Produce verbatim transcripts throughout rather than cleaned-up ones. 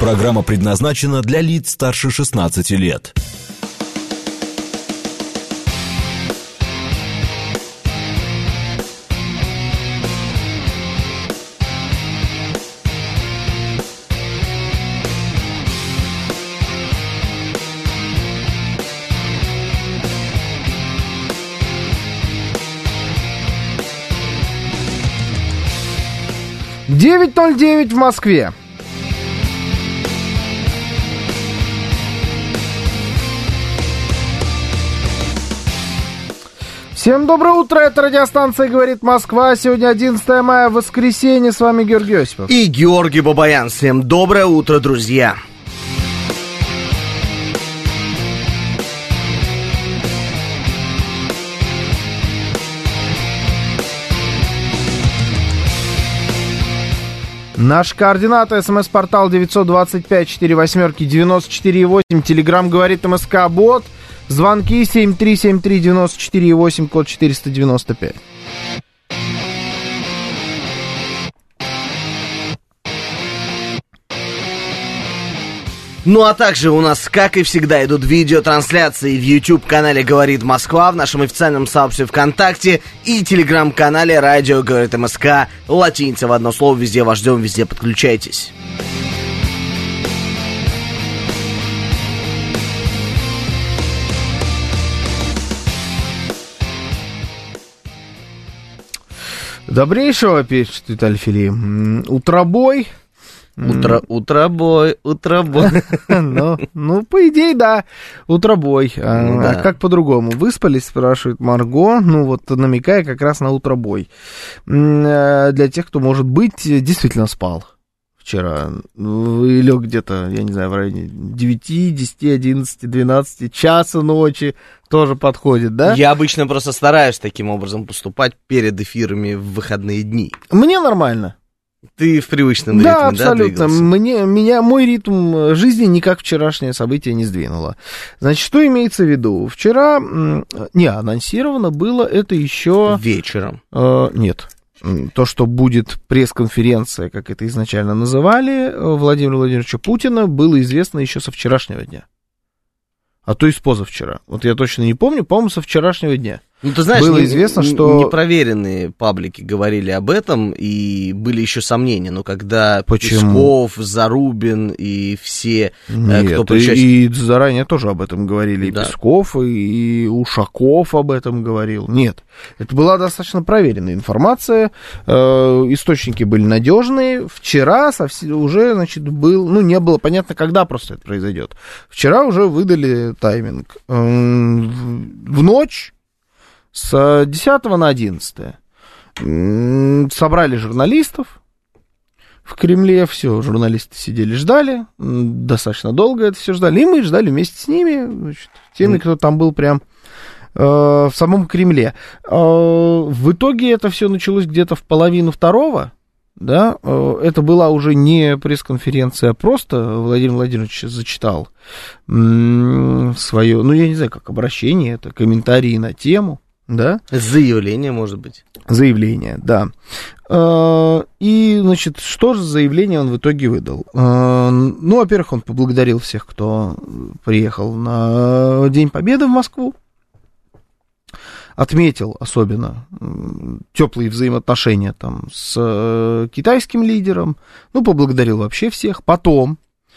Программа предназначена для лиц старше шестнадцати лет. девять ноль девять в Москве. Всем доброе утро, это радиостанция «Говорит Москва». Сегодня одиннадцатое мая, воскресенье. С вами Георгий Осипов. И Георгий Бабаян. Всем доброе утро, друзья. Наши координаты: смс-портал девятьсот двадцать пять сорок восемь девяносто четыре восемь, телеграмм «Говорит МСК Бот», звонки семь три семь три девяносто четыре восемь, код четыреста девяносто пять. Ну а также у нас, как и всегда, идут видеотрансляции в YouTube-канале «Говорит Москва», в нашем официальном сообществе ВКонтакте и телеграм-канале «Радио Говорит МСК». Латиница в одно слово, везде вас ждем, везде подключайтесь. Добрейшего, пишет Виталий Филипп. Утробой. Утро, утробой, утробой. ну, ну, по идее, да, утробой. А, да. а как по-другому? Выспались, спрашивает Марго. Ну, вот намекая как раз на утробой. Для тех, кто, может быть, действительно спал вчера. И лег где-то, я не знаю, в районе девяти, десяти, одиннадцати, двенадцати, часа ночи. Тоже подходит, да? Я обычно просто стараюсь таким образом поступать перед эфирами в выходные дни. Мне нормально. Ты в привычном ритме, да, абсолютно. Да, Мне, меня, мой ритм жизни никак вчерашнее событие не сдвинуло. Значит, что имеется в виду? Вчера, не, анонсировано было это еще... Вечером. Э, нет. То, что будет пресс-конференция, как это изначально называли, Владимира Владимировича Путина, было известно еще со вчерашнего дня. А то и с позавчера. Вот я точно не помню, по-моему, со вчерашнего дня. Ну, ты знаешь, было не, известно, что... непроверенные паблики говорили об этом, и были еще сомнения, но когда Почему? Песков, Зарубин и все, Нет, кто причастен... и, и заранее тоже об этом говорили, да. и Песков, и, и Ушаков об этом говорил. Нет, это была достаточно проверенная информация, э, источники были надежные. Вчера совсем, уже, значит, был, ну, не было понятно, когда просто это произойдет. Вчера уже выдали тайминг. Э, в ночь с десятого на одиннадцатое собрали журналистов в Кремле, все, журналисты сидели, ждали, достаточно долго это все ждали, и мы ждали вместе с ними, значит, теми, кто там был прям э, в самом Кремле. Э, в итоге это все началось где-то в половину второго, да, э, это была уже не пресс-конференция, а просто Владимир Владимирович зачитал м- свое, ну, я не знаю, как обращение, это комментарии на тему. Да? Заявление, может быть. Заявление, да. И, значит, что же заявление он в итоге выдал? Ну, во-первых, он поблагодарил всех, кто приехал на День Победы в Москву. Отметил особенно теплые взаимоотношения там с китайским лидером. Ну, поблагодарил вообще всех. Потом...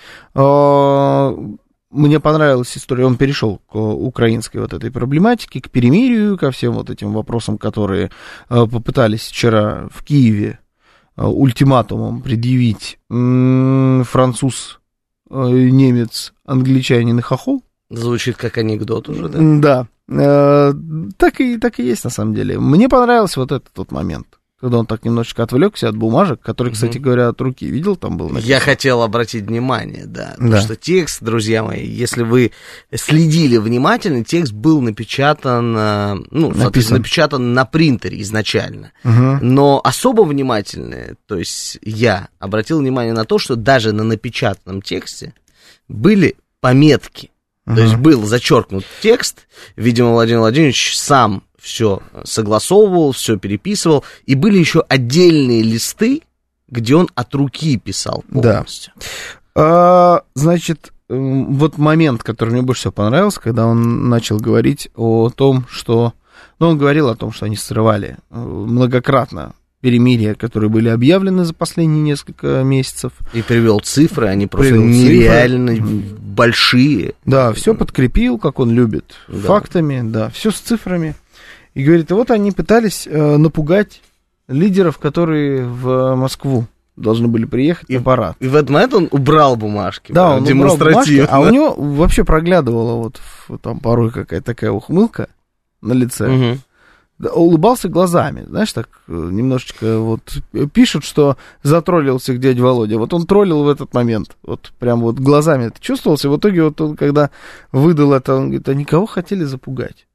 Мне понравилась история, он перешел к украинской вот этой проблематике, к перемирию, ко всем вот этим вопросам, которые попытались вчера в Киеве ультиматумом предъявить француз, немец, англичанин и хохол. Звучит как анекдот уже, да? Да, так и, так и есть на самом деле. Мне понравился вот этот вот момент, когда он так немножечко отвлекся от бумажек, которые, кстати говоря, от руки. Видел, там был написано? Я хотел обратить внимание, да, да. Потому что текст, друзья мои, если вы следили внимательно, текст был напечатан, ну, соответственно, напечатан на принтере изначально. Угу. Но особо внимательно, то есть я обратил внимание на то, что даже на напечатанном тексте были пометки. Uh-huh. То есть был зачеркнут текст, видимо, Владимир Владимирович сам все согласовывал, все переписывал, и были еще отдельные листы, где он от руки писал полностью. Да. А, значит, вот момент, который мне больше всего понравился, когда он начал говорить о том, что... Ну, он говорил о том, что они срывали многократно перемирия, которые были объявлены за последние несколько месяцев. И привел цифры, они просто Привел нереально цифры. большие. Да, все подкрепил, как он любит, Да. фактами, да, все с цифрами. И говорит, и вот они пытались э, напугать лидеров, которые в Москву должны были приехать И- на парад. И в этот момент он убрал бумажки. Да, прям он убрал бумажки, демонстративно. а у него вообще проглядывала вот в- там порой какая-то такая ухмылка на лице. Мгм. Да, улыбался глазами, знаешь, так э, немножечко вот э, пишут, что затроллил всех дядь Володя. Вот он троллил в этот момент, вот прям вот глазами это чувствовался. В итоге вот он, когда выдал это, он говорит, а никого хотели запугать.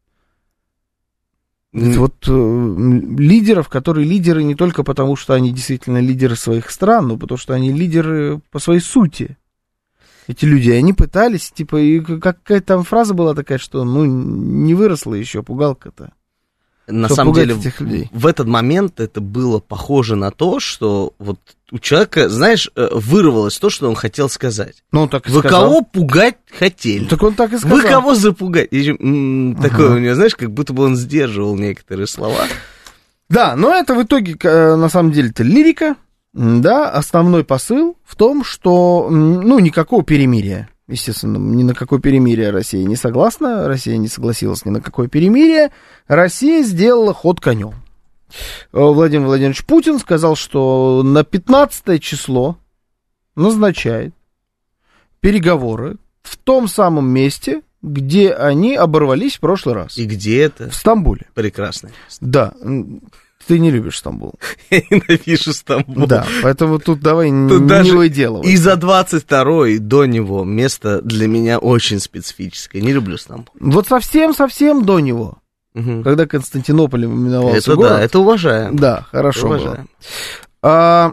Говорит, М. вот э, м, лидеров, которые лидеры не только потому, что они действительно лидеры своих стран, но потому что они лидеры по своей сути. Эти люди, они пытались, типа, и какая-то там фраза была такая, что, ну, не выросла еще пугалка-то. На Чтоб самом пугать деле, этих людей. в этот момент это было похоже на то, что вот у человека, знаешь, э, вырвалось то, что он хотел сказать. Ну, он так и Вы сказал. кого пугать хотели? Так он так и сказал. Вы кого запугать? И ещё, м, такое Ага. у него, знаешь, как будто бы он сдерживал некоторые слова. Да, но это в итоге, э, на самом деле-то лирика, м, да, основной посыл в том, что, м, ну, никакого перемирия, естественно, ни на какое перемирие Россия не согласна, Россия не согласилась ни на какое перемирие, Россия сделала ход конем. Э, Владимир Владимирович Путин сказал, что на пятнадцатое число назначает переговоры в том самом месте, где они оборвались в прошлый раз. И где это? В Стамбуле. Прекрасное место. Да, м, ты не любишь Стамбул. Я ненавижу Стамбул. Да, поэтому тут давай Тут не даже выделывай. И за двадцать второй до него место для меня очень специфическое. Не люблю Стамбул. Вот совсем-совсем до него, Мгм. когда Константинополь именовался Это город. да, это уважаем. Да, хорошо было. Уважаем. А,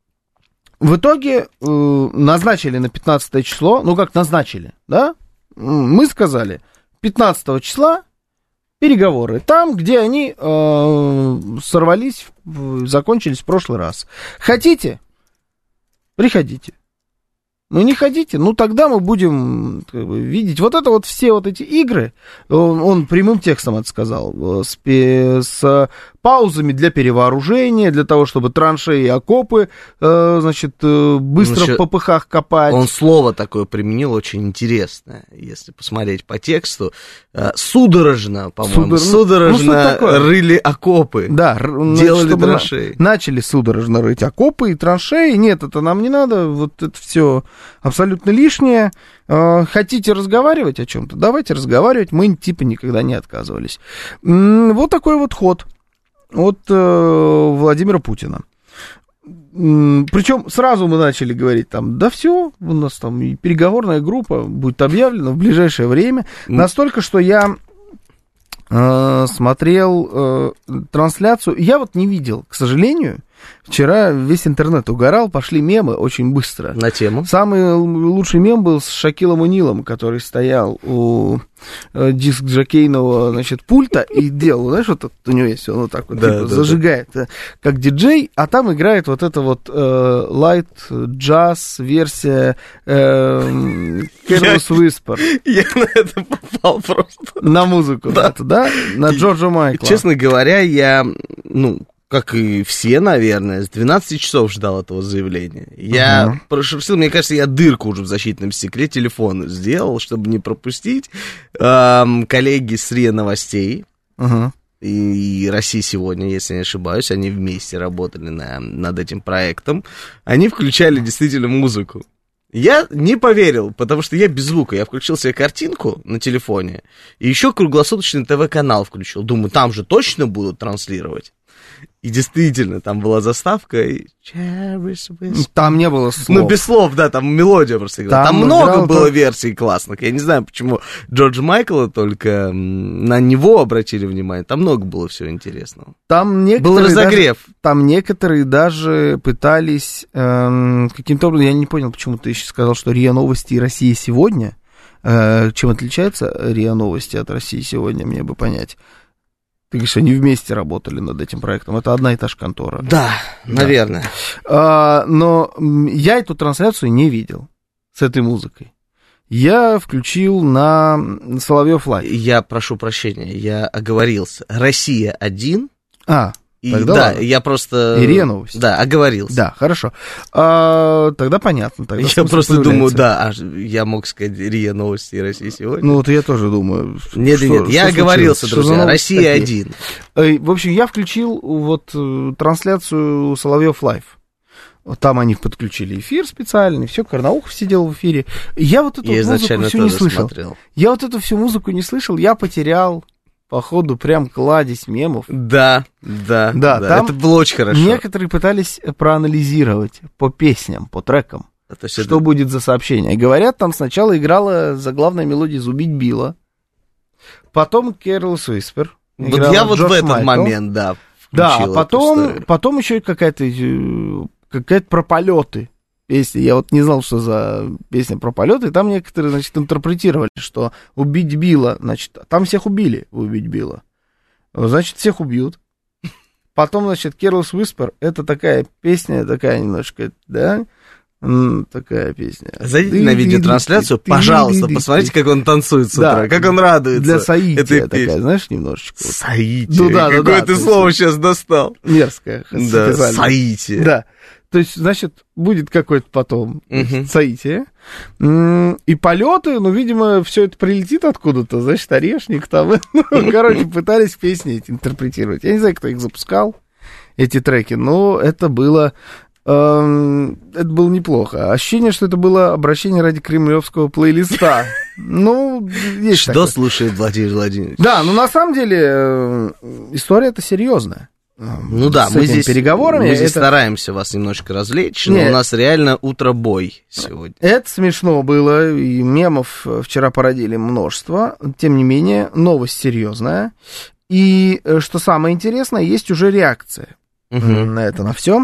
в итоге э, назначили на пятнадцатое число, ну как назначили, да? М, Мы сказали, пятнадцатого числа переговоры там, где они э, сорвались, в- закончились в прошлый раз. Хотите? Приходите. Ну, не хотите, ну, тогда мы будем как бы, видеть. Вот это вот все вот эти игры, он, он прямым текстом это сказал, э, с, пе- с паузами для перевооружения, для того, чтобы траншеи и окопы, э, значит, э, быстро Значит, в попыхах копать. Он слово такое применил очень интересное, если посмотреть по тексту. Э, Судорожно, по-моему, Судор- ну, судорожно ну, что такое? рыли окопы. Да, р- значит, Делали чтобы на- траншеи. начали судорожно рыть окопы и траншеи. Нет, это нам не надо, вот это все абсолютно лишнее. Э, Хотите разговаривать о чем-то? Давайте разговаривать. Мы типа никогда не отказывались. М, Вот такой вот ход от э, Владимира Путина. Причем сразу мы начали говорить там, да все, у нас там и переговорная группа будет объявлена в ближайшее время. М. Настолько, что я э, смотрел э, трансляцию, я вот не видел, к сожалению, вчера весь интернет угорал, пошли мемы очень быстро. На тему. Самый л- лучший мем был с Шакилом Унилом, который стоял у э, диск-жокейного, значит, пульта и делал, знаешь, вот тут у него есть, он вот так вот, Да, типа, да, зажигает, э, как диджей, а там играет вот эта вот э, лайт джаз версия э, Careless Whisper Я на это попал просто. на музыку, да, да, на Джорджа Майкла. Честно говоря, я, ну, как и все, наверное, с двенадцати часов ждал этого заявления. Я Ага. прошерстил, мне кажется, я дырку уже в защитном стекле телефона сделал, чтобы не пропустить. Эм, коллеги с РИА Новостей Ага. и Россия сегодня, если не ошибаюсь, они вместе работали на, над этим проектом. Они включали действительно музыку. Я не поверил, потому что я без звука. Я включил себе картинку на телефоне и еще круглосуточный ТВ-канал включил. Думаю, там же точно будут транслировать. И действительно, там была заставка. И... Там не было слов. Ну, без слов, да, там мелодия просто играла. Там, Там много играл было только- версий классных. Я не знаю, почему Джорджа Майкла только м, на него обратили внимание. Там много было всего интересного. Там Был некоторые разогрев. даже, там некоторые даже пытались эм, каким-то образом, я не понял, почему ты еще сказал, что РИА Новости и Россия сегодня. Э, чем отличается РИА Новости от России сегодня, мне бы понять. Ты говоришь, они вместе работали над этим проектом. Это одна и та же контора. Да, наверное. А, но м, я эту трансляцию не видел. с этой музыкой, я включил на Соловьев Лайв. Я прошу прощения, я оговорился. Россия один. А, и, тогда да, ладно. я просто... И РИА Новости. Да, оговорился. Да, хорошо. А, тогда понятно. Тогда я просто появляется. думаю, да, аж я мог сказать РИА Новости и Россия сегодня. Ну, вот я тоже думаю. Нет, что, нет, я что оговорился, случилось? друзья, Россия один. В общем, я включил вот трансляцию Соловьев Лайв. Там они подключили эфир специальный, все, Карнаухов сидел в эфире. Я вот эту я вот музыку всю не слышал. Смотрел. Я вот эту всю музыку не слышал, я потерял, походу, прям кладезь мемов. Да, да, да, да. Там это было очень хорошо. Некоторые пытались проанализировать по песням, по трекам, это что это... будет за сообщение. Говорят, там сначала играла заглавная мелодия «Зубить Билла», потом Careless Whisper. Вот я вот Джордж в этот Майкл. момент, да, Да, а потом, потом еще какая-то, какая-то про полеты песня. Я вот не знал, что за песня про полеты. И там некоторые, значит, интерпретировали, что убить Билла, значит, там всех убили, убить Билла. Значит, всех убьют. Потом, значит, Careless Whisper, это такая песня, такая немножко, да, такая песня. Зайдите на видеотрансляцию, пожалуйста, посмотрите, как он танцует с утра, как он радуется. Для соития такая, знаешь, немножечко. Соитие. Ну, да, да, какое да, ты слово сейчас достал. Мерзкое. Да, соитие. Да. То есть, значит, будет какой-то потом uh-huh. соитие. И полеты, ну, видимо, все это прилетит откуда-то, значит, орешник там. Короче, пытались песни эти интерпретировать. Я не знаю, кто их запускал, эти треки, но это было... Это было неплохо. Ощущение, что это было обращение ради кремлевского плейлиста. Ну, есть Что такое. слушает Владимир Владимирович? Да, ну на самом деле история-то серьезная. Ну да, мы здесь, переговорами мы здесь это... стараемся вас немножко развлечь, но Нет. у нас реально утробой сегодня. Это смешно было, и мемов вчера породили множество. Тем не менее, новость серьезная. И, что самое интересное, есть уже реакция угу. на это, на все.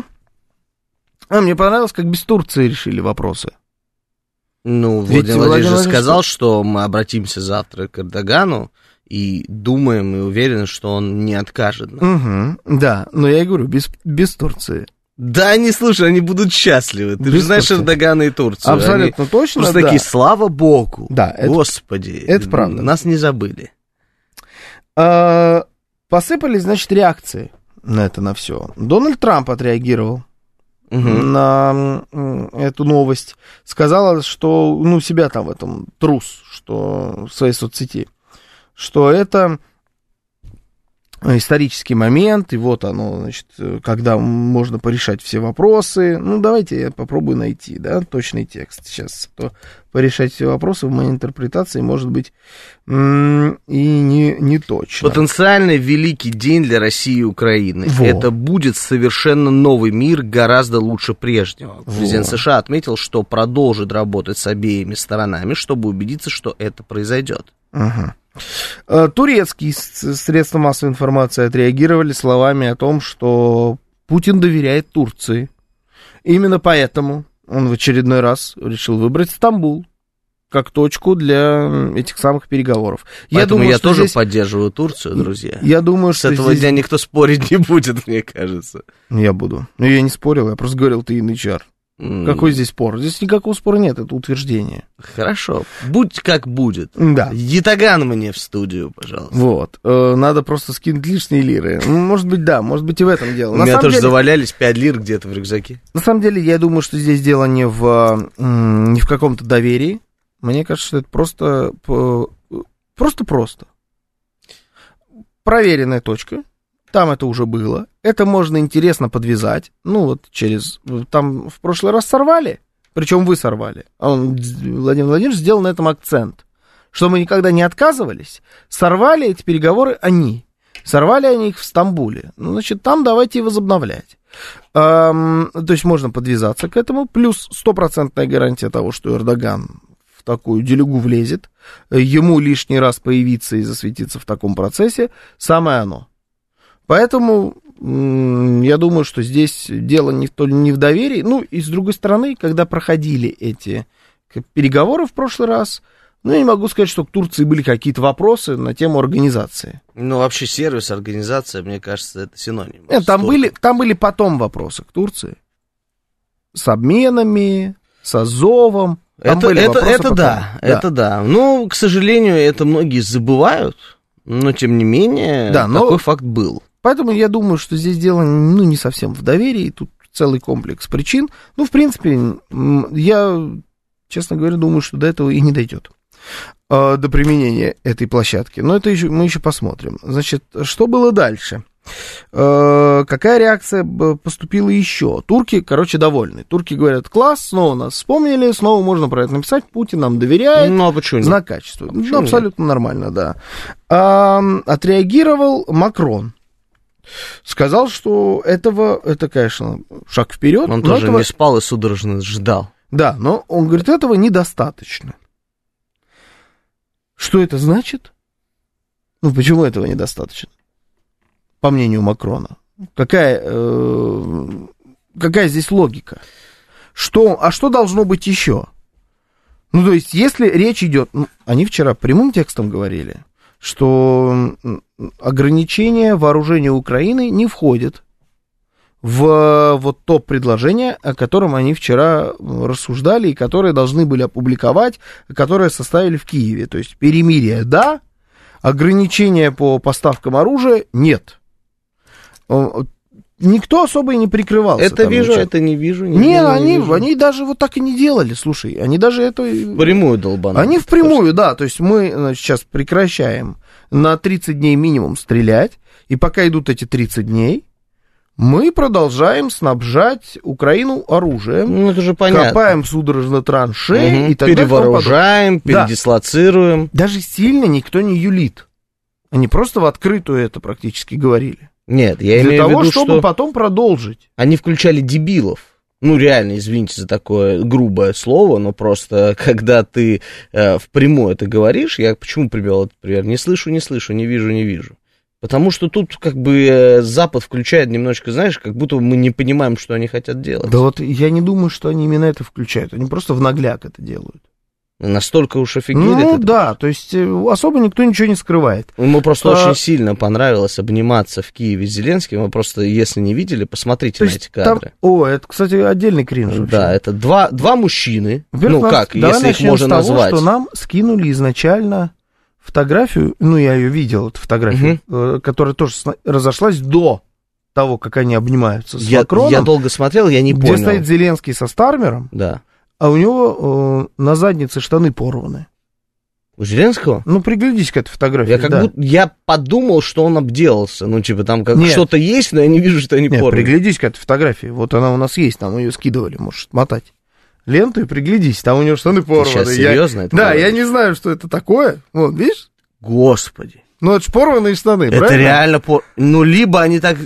А мне понравилось, как без Турции решили вопросы. Ну, Ведь Владимир Владимирович же сказал, что... что мы обратимся завтра к Эрдогану и думаем и уверены, что он не откажет нам. Угу, да, но я и говорю, без, без Турции. Да, не слушай, они будут счастливы. Ты без же знаешь Турции. Эрдогана и Турцию. Абсолютно они точно, просто да. такие, слава богу. Да, это, Господи, это правда. Нас не забыли. А, посыпались, значит, реакции на это, на все. Дональд Трамп отреагировал. Угу. На эту новость, сказала, что, ну, себя там в этом трус, что в своей соцсети, что это исторический момент, и вот оно, значит, когда можно порешать все вопросы. Ну, давайте я попробую найти, да, точный текст сейчас. То порешать все вопросы в моей интерпретации может быть м- и не, не точно. Потенциально великий день для России и Украины. Во. Это будет совершенно новый мир, гораздо лучше прежнего. Во. Президент США отметил, что продолжит работать с обеими сторонами, чтобы убедиться, что это произойдет. Угу. Турецкие средства массовой информации отреагировали словами о том, что Путин доверяет Турции. Именно поэтому он в очередной раз решил выбрать Стамбул как точку для этих самых переговоров. Поэтому я, думаю, я тоже здесь... поддерживаю Турцию, друзья. Я думаю, С что этого здесь... дня никто спорить не будет, мне кажется. Я буду. Но я не спорил, я просто говорил, ты янычар. Mm. Какой здесь спор? Здесь никакого спора нет, это утверждение. Хорошо, будь как будет. Да. Ятаган мне в студию, пожалуйста. Вот, э, надо просто скинуть лишние лиры. Может быть, да, может быть и в этом дело. У меня тоже деле... завалялись пять лир где-то в рюкзаке. На самом деле, я думаю, что здесь дело не в, не в каком-то доверии. Мне кажется, что это просто просто-просто. Проверенная точка. Там это уже было. Это можно интересно подвязать. Ну, вот через... Там в прошлый раз сорвали. Причем вы сорвали. А он, Владимир Владимирович, сделал на этом акцент. Что мы никогда не отказывались. Сорвали эти переговоры они. Сорвали они их в Стамбуле. Ну, значит, там давайте и возобновлять. Эм, то есть можно подвязаться к этому. Плюс стопроцентная гарантия того, что Эрдоган в такую делюгу влезет. Ему лишний раз появиться и засветиться в таком процессе. Самое оно. Поэтому я думаю, что здесь дело не в, не в доверии. Ну, и с другой стороны, когда проходили эти переговоры в прошлый раз, ну, я не могу сказать, что к Турции были какие-то вопросы на тему организации. Ну, вообще сервис, организация, мне кажется, это синоним. Нет, там были, там были потом вопросы к Турции. С обменами, с Азовом. Там это, были это, вопросы это по да, Крыму. это да. Ну, к сожалению, это многие забывают, но тем не менее, да, но... такой факт был. Поэтому я думаю, что здесь дело, ну, не совсем в доверии, тут целый комплекс причин. Ну, в принципе, я, честно говоря, думаю, что до этого и не дойдет, до применения этой площадки. Но это еще, мы еще посмотрим. Значит, что было дальше? Какая реакция поступила еще? Турки, короче, довольны. Турки говорят, класс, снова нас вспомнили, снова можно про это написать, Путин нам доверяет. Ну, а почему нет? Знак качества. Почему Ну, абсолютно нет? Нормально, да. А, отреагировал Макрон. Сказал, что этого, это, конечно, шаг вперед. Он тоже этого... не спал и судорожно ждал. Да, но он говорит, этого недостаточно. Что это значит? Ну, почему этого недостаточно? По мнению Макрона. Какая, э, какая здесь логика? Что, а что должно быть еще? Ну, то есть, если речь идет... Ну, они вчера прямым текстом говорили, что ограничение вооружения Украины не входит в вот то предложение, о котором они вчера рассуждали и которое должны были опубликовать, которое составили в Киеве. То есть, перемирие, да, ограничения по поставкам оружия нет. Никто особо и не прикрывался. Это там, вижу, ничего. Это не вижу. Не, не, вижу, они, не вижу. Они даже вот так и не делали, слушай. Они даже это... Впрямую долбанули. Они впрямую, да. То есть мы, значит, сейчас прекращаем на тридцать дней минимум стрелять. И пока идут эти тридцать дней, мы продолжаем снабжать Украину оружием. Ну, это же понятно. Копаем судорожно траншеи. Угу. И так перевооружаем, передислоцируем. Да. Даже сильно никто не юлит. Они просто в открытую это практически говорили. Нет, я Для имею того, в виду, чтобы что потом продолжить. Они включали дебилов. Ну, реально, извините за такое грубое слово, но просто, когда ты э, впрямую это говоришь, я почему привел этот пример? Не слышу, не слышу, не вижу, не вижу. Потому что тут как бы э, Запад включает немножечко, знаешь, как будто мы не понимаем, что они хотят делать. Да вот я не думаю, что они именно это включают. Они просто в нагляк это делают. Настолько уж офигели. Ну да, то есть особо никто ничего не скрывает. Ему просто а... очень сильно понравилось обниматься в Киеве с Зеленским. Вы просто, если не видели, посмотрите то на эти кадры. Там... О, это, кстати, отдельный кринж вообще. Да, это два, два мужчины. Во-первых, ну как, давай если их можно с того, назвать. что нам скинули изначально фотографию, ну я ее видел, эту фотографию, угу. которая тоже разошлась до того, как они обнимаются с я, Макроном. Я долго смотрел, я не где понял. Где стоит Зеленский со Стармером. Да. А у него э, на заднице штаны порваны. У Зеленского? Ну, приглядись к этой фотографии. Я как да. будто, я подумал, что он обделался. Ну, типа, там как что-то есть, но я не вижу, что они Нет, порваны. приглядись к этой фотографии. Вот она у нас есть, нам ее скидывали, можешь мотать ленту и приглядись, там у него штаны порваны. Ты сейчас серьезно я... это Да, говоришь? я не знаю, что это такое. Вот, видишь? Господи. Ну, это же порванные штаны, это правильно? реально пор... Ну, либо они так...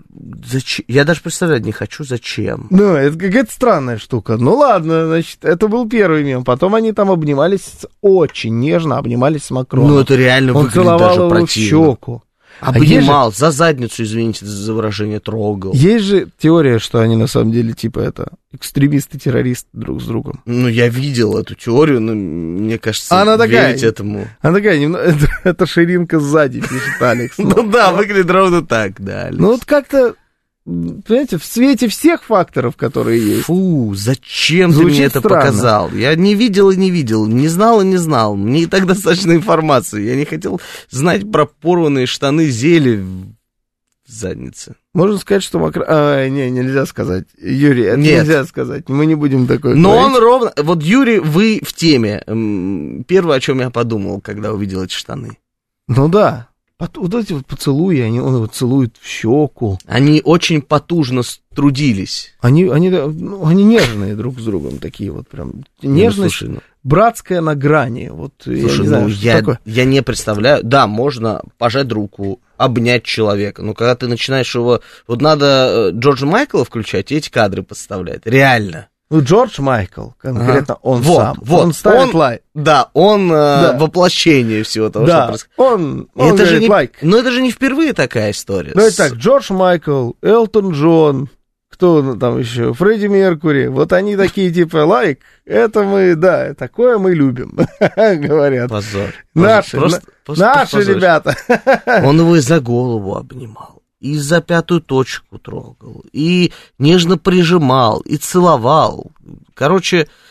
Зачем? Я даже представлять не хочу, зачем. Ну, это какая-то странная штука. Ну, ладно, значит, это был первый мем. Потом они там обнимались, очень нежно обнимались с Макроном. Ну, это реально Он выглядит целовал даже его противно. в щеку. Обнимал, а же... за задницу, извините за выражение, трогал. Есть же теория, что они на самом деле, типа, это, экстремисты-террористы друг с другом. Ну, я видел эту теорию, но мне кажется, она такая, верить этому... Она такая, немного, это, это ширинка сзади, пишет Алекс. Ну да, выглядит ровно так, да. Ну, вот как-то... Понимаете, в свете всех факторов, которые есть. Фу, зачем Звучит ты мне это странно. показал? Я не видел и не видел, не знал и не знал. Мне и так достаточно информации. Я не хотел знать про порванные штаны зели в заднице. Можно сказать, что Макрон... А, не, нельзя сказать. Юрий, это Нет. нельзя сказать. Мы не будем такое Но говорить. он ровно... Вот, Юрий, вы в теме. Первое, о чем я подумал, когда увидел эти штаны. Ну да. Вот эти вот поцелуи, они, он его целует в щеку. Они очень потужно трудились. Они, они, ну, они нежные друг с другом, такие вот прям. Нежность, ну, слушай, ну... братская на грани. Вот, Слушай, я не ну знаю, я, я не представляю. Да, можно пожать руку, обнять человека. Но когда ты начинаешь его... Вот надо Джорджа Майкла включать и эти кадры подставлять. Реально. Ну, Джордж Майкл, конкретно ага. он вот, сам. Вот, он ставит он, лайк. Да, он да. э, воплощение всего того, да, что происходит. Он, он это же не, лайк. Но это же не впервые такая история. Ну, это так, Джордж Майкл, Элтон Джон, кто там еще, Фредди Меркури, вот они такие типа лайк, это мы, да, такое мы любим, говорят. Позор. Наши, просто, на, просто наши позор. ребята. Он его и за голову обнимал. И за пятую точку трогал, и нежно прижимал, и целовал. Короче,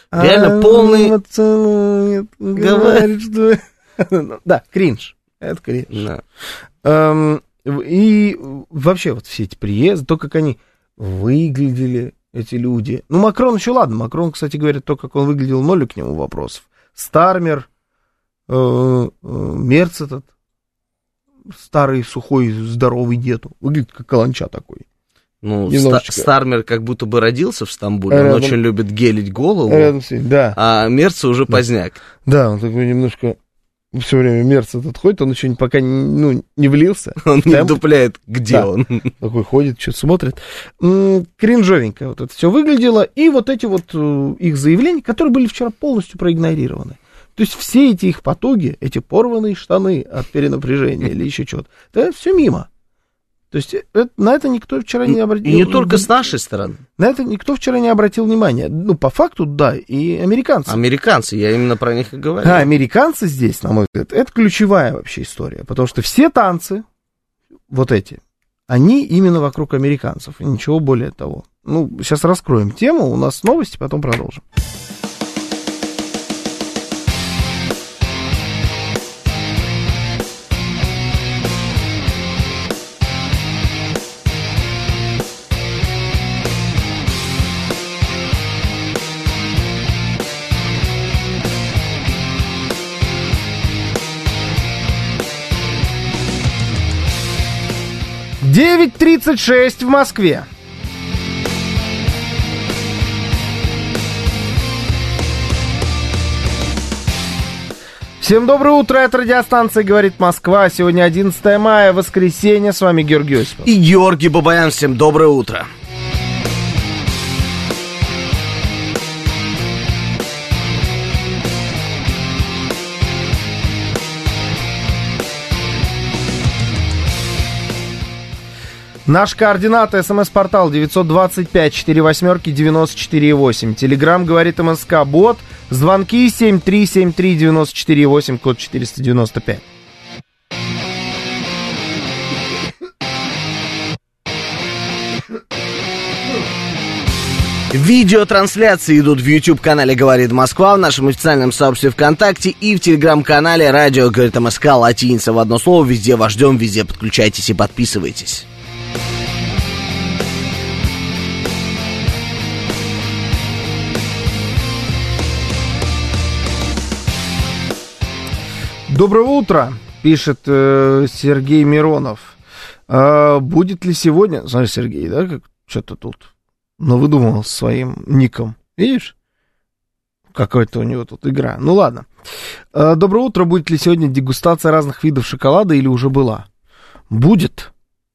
Реально а полный... Поцелует, говорит, что... Да, кринж. Это кринж. Да. Эм, и вообще вот все эти приезды, то, как они выглядели, эти люди. Ну, Макрон еще ладно. Макрон, кстати говоря, то, как он выглядел, ноль к нему вопросов. Стармер, э, э, Мерц этот, старый, сухой, здоровый дед. Выглядит как каланча такой. Ну, Ста- Стармер как будто бы родился в Стамбуле, рядом, он очень любит гелить голову, рядом с ним, да. А Мерц уже да. поздняк. Да, он такой немножко все время Мерц этот ходит, он еще пока ну, не влился. Он не вдупляет, где да. он. Такой ходит, что-то смотрит. М-м, кринжовенько вот это все выглядело, и вот эти вот э, их заявления, которые были вчера полностью проигнорированы. То есть все эти их потуги, эти порванные штаны от перенапряжения или еще что-то, это все мимо. То есть это, на это никто вчера не обратил... И не только с нашей стороны. На это никто вчера не обратил внимания. Ну, по факту, да, и американцы. Американцы, я именно про них и говорю. А, американцы здесь, на мой взгляд, это ключевая вообще история. Потому что все танцы, вот эти, они именно вокруг американцев. И ничего более того. Ну, сейчас раскроем тему, у нас новости, потом продолжим. девять тридцать шесть в Москве. Всем доброе утро, это радиостанция «Говорит Москва». Сегодня одиннадцатое мая, воскресенье. С вами Георгий Осипов. И Георгий Бабаян. Всем доброе утро. Наш координат, смс-портал девятьсот двадцать пять сорок восемь девяносто четыре восемь. Телеграм «Говорит МСК» бот. Звонки семь три семь три девять четыре восемь, код четыреста девяносто пять. Видеотрансляции идут в YouTube-канале «Говорит Москва», в нашем официальном сообществе ВКонтакте и в Телеграм-канале «Радио Говорит МСК», латиница в одно слово. Везде вас ждем, везде подключайтесь и подписывайтесь. Доброе утро, пишет э, Сергей Миронов. А будет ли сегодня... Смотри, Сергей, да, как что-то тут навыдумывал своим ником. Видишь? Какая-то у него тут игра. Ну ладно. А, доброе утро. Будет ли сегодня дегустация разных видов шоколада или уже была? Будет.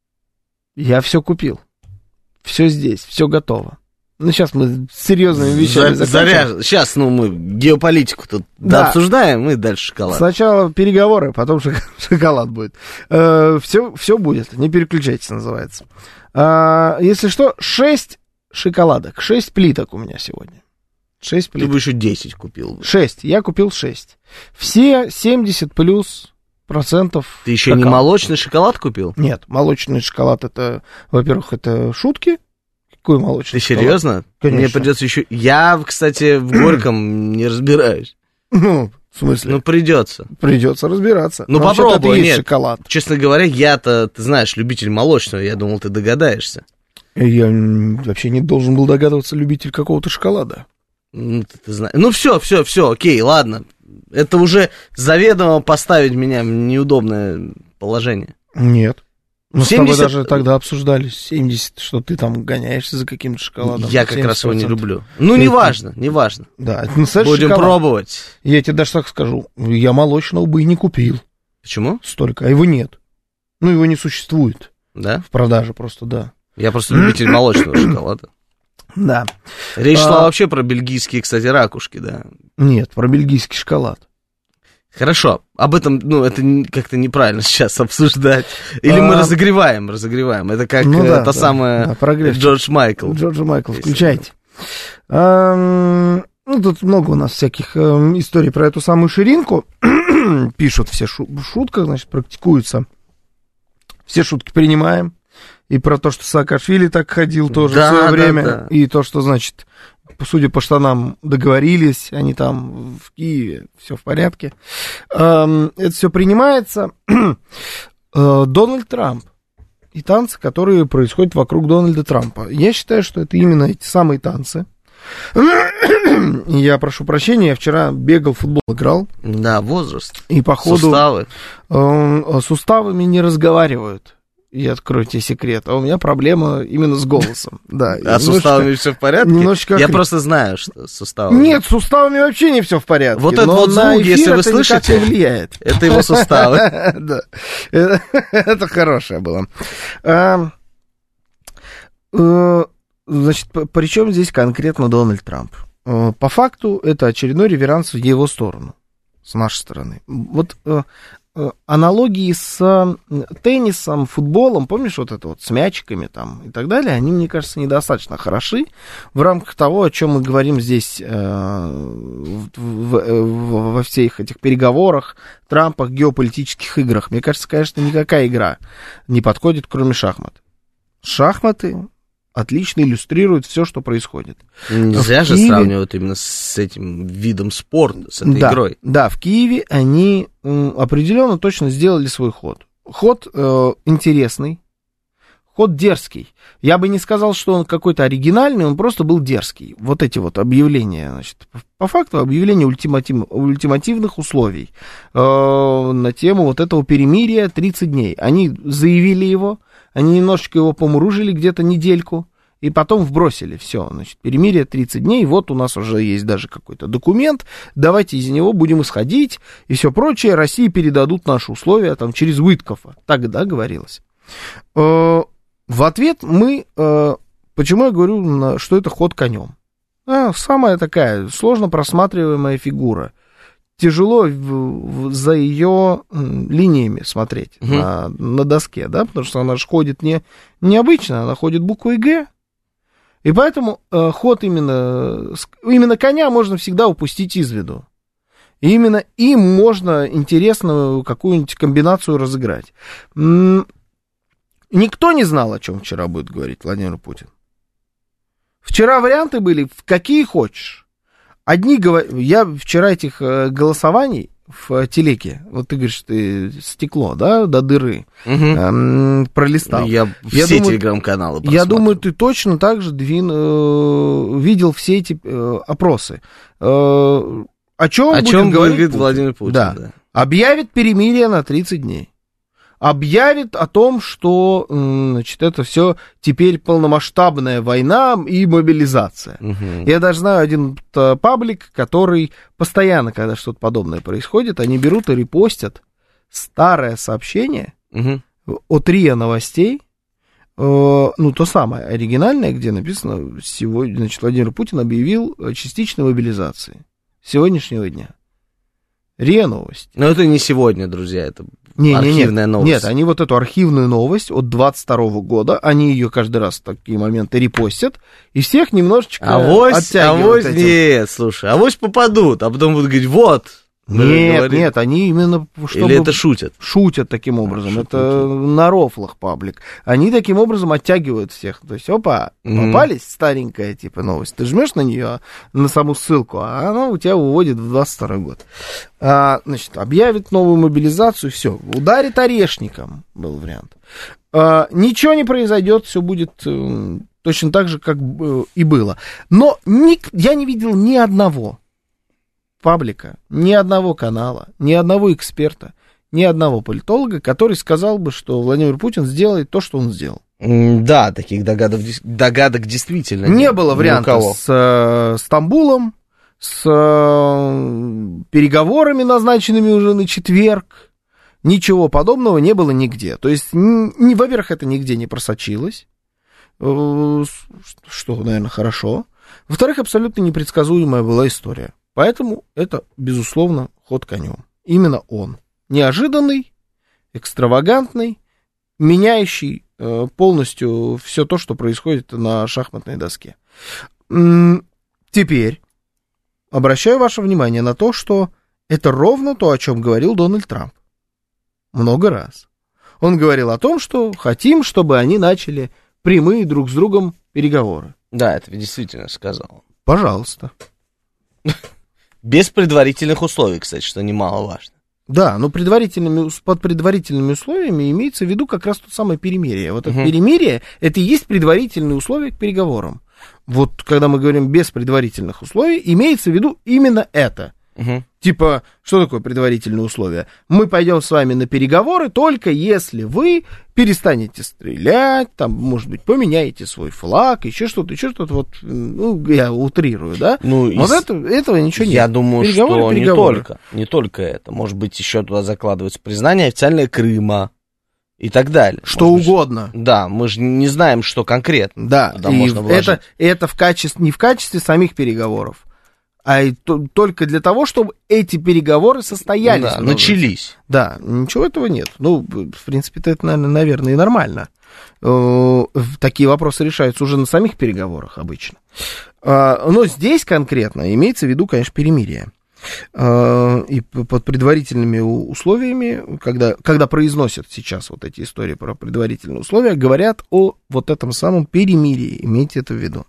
Я все купил. Все здесь, все готово. Ну, сейчас мы с серьезными вещами За, закончим. Сейчас, ну, мы геополитику тут да. обсуждаем, и дальше шоколад. Сначала переговоры, потом шоколад будет. Э, все, все будет, не переключайтесь, называется. Э, если что, шесть шоколадок, шесть плиток у меня сегодня. шесть плиток. Ты бы еще десять купил. шесть, я купил шесть. Все семьдесят плюс процентов. Ты еще какао. Не молочный шоколад купил? Нет, молочный шоколад, это, во-первых, это шутки. Какой молочный Ты серьезно? Конечно. Мне придется еще... Я, кстати, в горьком не разбираюсь. Ну, в смысле? Ну, придется. Придется разбираться. Ну, попробуй, нет. Шоколад. Честно говоря, я-то, ты знаешь, любитель молочного. Я думал, ты догадаешься. Я вообще не должен был догадываться, любитель какого-то шоколада. Ну, ты, ты знаешь. Ну, все, все, все, окей, ладно. Это уже заведомо поставить меня в неудобное положение. Нет. Мы семьдесят... с тобой даже тогда обсуждали семьдесят, что ты там гоняешься за каким-то шоколадом. Я как раз его не люблю. Ну, неважно, неважно. Да, Будем шоколад. Пробовать. Я тебе даже так скажу, я молочного бы и не купил. Почему? Столько, а его нет. Ну, его не существует. Да? В продаже просто, да. Я просто любитель молочного шоколада. Да. Речь шла вообще про бельгийские, кстати, ракушки, да? Нет, про бельгийский шоколад. Хорошо, об этом, ну, это как-то неправильно сейчас обсуждать. Или а... мы разогреваем, разогреваем. Это как ну, да, та да, самая да, Джордж Майкл. Джордж Майкл, включайте. А, ну, тут много у нас всяких а, историй про эту самую ширинку. Пишут все шу- в шутках, значит, практикуются. Все шутки принимаем. И про то, что Саакашвили так ходил тоже да, в свое время. Да, да. И то, что, значит, судя по штанам, договорились, они там в Киеве, все в порядке. Это все принимается. Дональд Трамп и танцы, которые происходят вокруг Дональда Трампа. Я считаю, что это именно эти самые танцы. Я прошу прощения, я вчера бегал, футбол играл. Да, возраст. И походу суставы. Э, суставами не разговаривают. Я открою тебе секрет. А у меня проблема именно с голосом. Да, а с суставами все в порядке? Немножечко... Я просто знаю, что с суставами. Нет, с суставами вообще не все в порядке. Вот это вот звук, если вы слышите, влияет. Это его суставы. Да, это хорошее было. Значит, при чем здесь конкретно Дональд Трамп? По факту, это очередной реверанс в его сторону, с нашей стороны. Вот э, э, аналогии с теннисом, футболом, помнишь, вот это вот с мячиками там и так далее, они, мне кажется, недостаточно хороши в рамках того, о чем мы говорим здесь э, в, в, в, во всех этих переговорах, Трампах, геополитических играх. Мне кажется, конечно, никакая игра не подходит, кроме шахмат. Шахматы отлично иллюстрирует все, что происходит. Нельзя в же Киеве... сравнивать именно с этим видом спорта, с этой да, игрой. Да, в Киеве они м, определенно точно сделали свой ход. Ход э, интересный, ход дерзкий. Я бы не сказал, что он какой-то оригинальный, он просто был дерзкий. Вот эти вот объявления, значит, по факту объявления ультиматив, ультимативных условий э, на тему вот этого перемирия тридцать дней. Они заявили его, они немножечко его помуружили где-то недельку, и потом вбросили. Все, значит, перемирие тридцать дней, вот у нас уже есть даже какой-то документ, давайте из него будем исходить, и все прочее, России передадут наши условия там через Уиткофа. Так, да, говорилось. В ответ мы, почему я говорю, что это ход конем? А, самая такая сложно просматриваемая фигура. Тяжело в, в, за ее м, линиями смотреть угу. на, на доске, да, потому что она же ходит не, необычно, она ходит буквой Г, и поэтому э, ход именно, именно коня можно всегда упустить из виду. И именно им можно интересную какую-нибудь комбинацию разыграть. М- никто не знал, о чем вчера будет говорить Владимир Путин. Вчера варианты были какие хочешь. Одни говорят, я вчера этих голосований в телеке, вот ты говоришь, ты стекло, да, до дыры, угу. эм, пролистал. Я, я все думаю, телеграм-каналы просматривал. Я думаю, ты точно так же двин, э, видел все эти э, опросы. Э, о чем, о будет чем говорить Путин? Владимир Путин? Да. Да. Объявит перемирие на тридцать дней. Объявит о том, что, значит, это все теперь полномасштабная война и мобилизация. Угу. Я даже знаю один паблик, который постоянно, когда что-то подобное происходит, они берут и репостят старое сообщение угу. от РИА Новостей, э, ну, то самое, оригинальное, где написано, сегодня, значит, Владимир Путин объявил о частичной мобилизации с сегодняшнего дня. РИА Новости. Но это не сегодня, друзья, это не, архивная не, новость. Нет, они вот эту архивную новость от двадцать второго года, они ее каждый раз в такие моменты репостят, и всех немножечко авось, оттягивают авось, этим. Нет, слушай, авось попадут, а потом будут говорить, вот. Нет, нет, они именно чтобы... Или это шутят? Шутят таким образом, а, это на рофлах паблик. Они таким образом оттягивают всех. То есть, опа, mm-hmm. попались, старенькая типа новость, ты жмешь на нее, на саму ссылку, а она у тебя уводит в двадцать второй год. А, значит, объявит новую мобилизацию, все, ударит орешником, был вариант. А, ничего не произойдет, все будет э, точно так же, как э, и было. Но ни, я не видел ни одного паблика, ни одного канала, ни одного эксперта, ни одного политолога, который сказал бы, что Владимир Путин сделает то, что он сделал. Да, таких догадок, догадок действительно не было варианта с э, Стамбулом, с э, переговорами, назначенными уже на четверг. Ничего подобного не было нигде. То есть, не, во-первых, это нигде не просочилось, э, что, наверное, хорошо. Во-вторых, абсолютно непредсказуемая была история. Поэтому это, безусловно, ход конем. Именно он. Неожиданный, экстравагантный, меняющий э, полностью все то, что происходит на шахматной доске. М-м, теперь обращаю ваше внимание на то, что это ровно то, о чем говорил Дональд Трамп. Много раз. Он говорил о том, что хотим, чтобы они начали прямые друг с другом переговоры. Да, это действительно сказал. Пожалуйста. Без предварительных условий, кстати, что немаловажно. Да, но предварительными, под предварительными условиями имеется в виду как раз то самое перемирие. Вот это Угу. перемирие, это и есть предварительные условия к переговорам. Вот когда мы говорим без предварительных условий, имеется в виду именно это. Угу. Типа, что такое предварительные условия? Мы пойдем с вами на переговоры, только если вы перестанете стрелять, там, может быть, поменяете свой флаг, еще что-то, еще что-то, вот, ну, я утрирую, да? Ну, вот из... это, этого ничего нет. Я думаю, переговоры, что переговоры. не только, не только это. Может быть, еще туда закладывается признание официальное Крыма и так далее. Что Может угодно. Быть, да, мы же не знаем, что конкретно. Да, туда и можно вложить. это, это в качестве, не в качестве самих переговоров, а и то, только для того, чтобы эти переговоры состоялись. Да, начались. Да, ничего этого нет. Ну, в принципе, это, наверное, наверное, и нормально. Такие вопросы решаются уже на самих переговорах обычно. Но здесь конкретно имеется в виду, конечно, перемирие. И под предварительными условиями, когда, когда произносят сейчас вот эти истории про предварительные условия, говорят о вот этом самом перемирии. Имейте это в виду.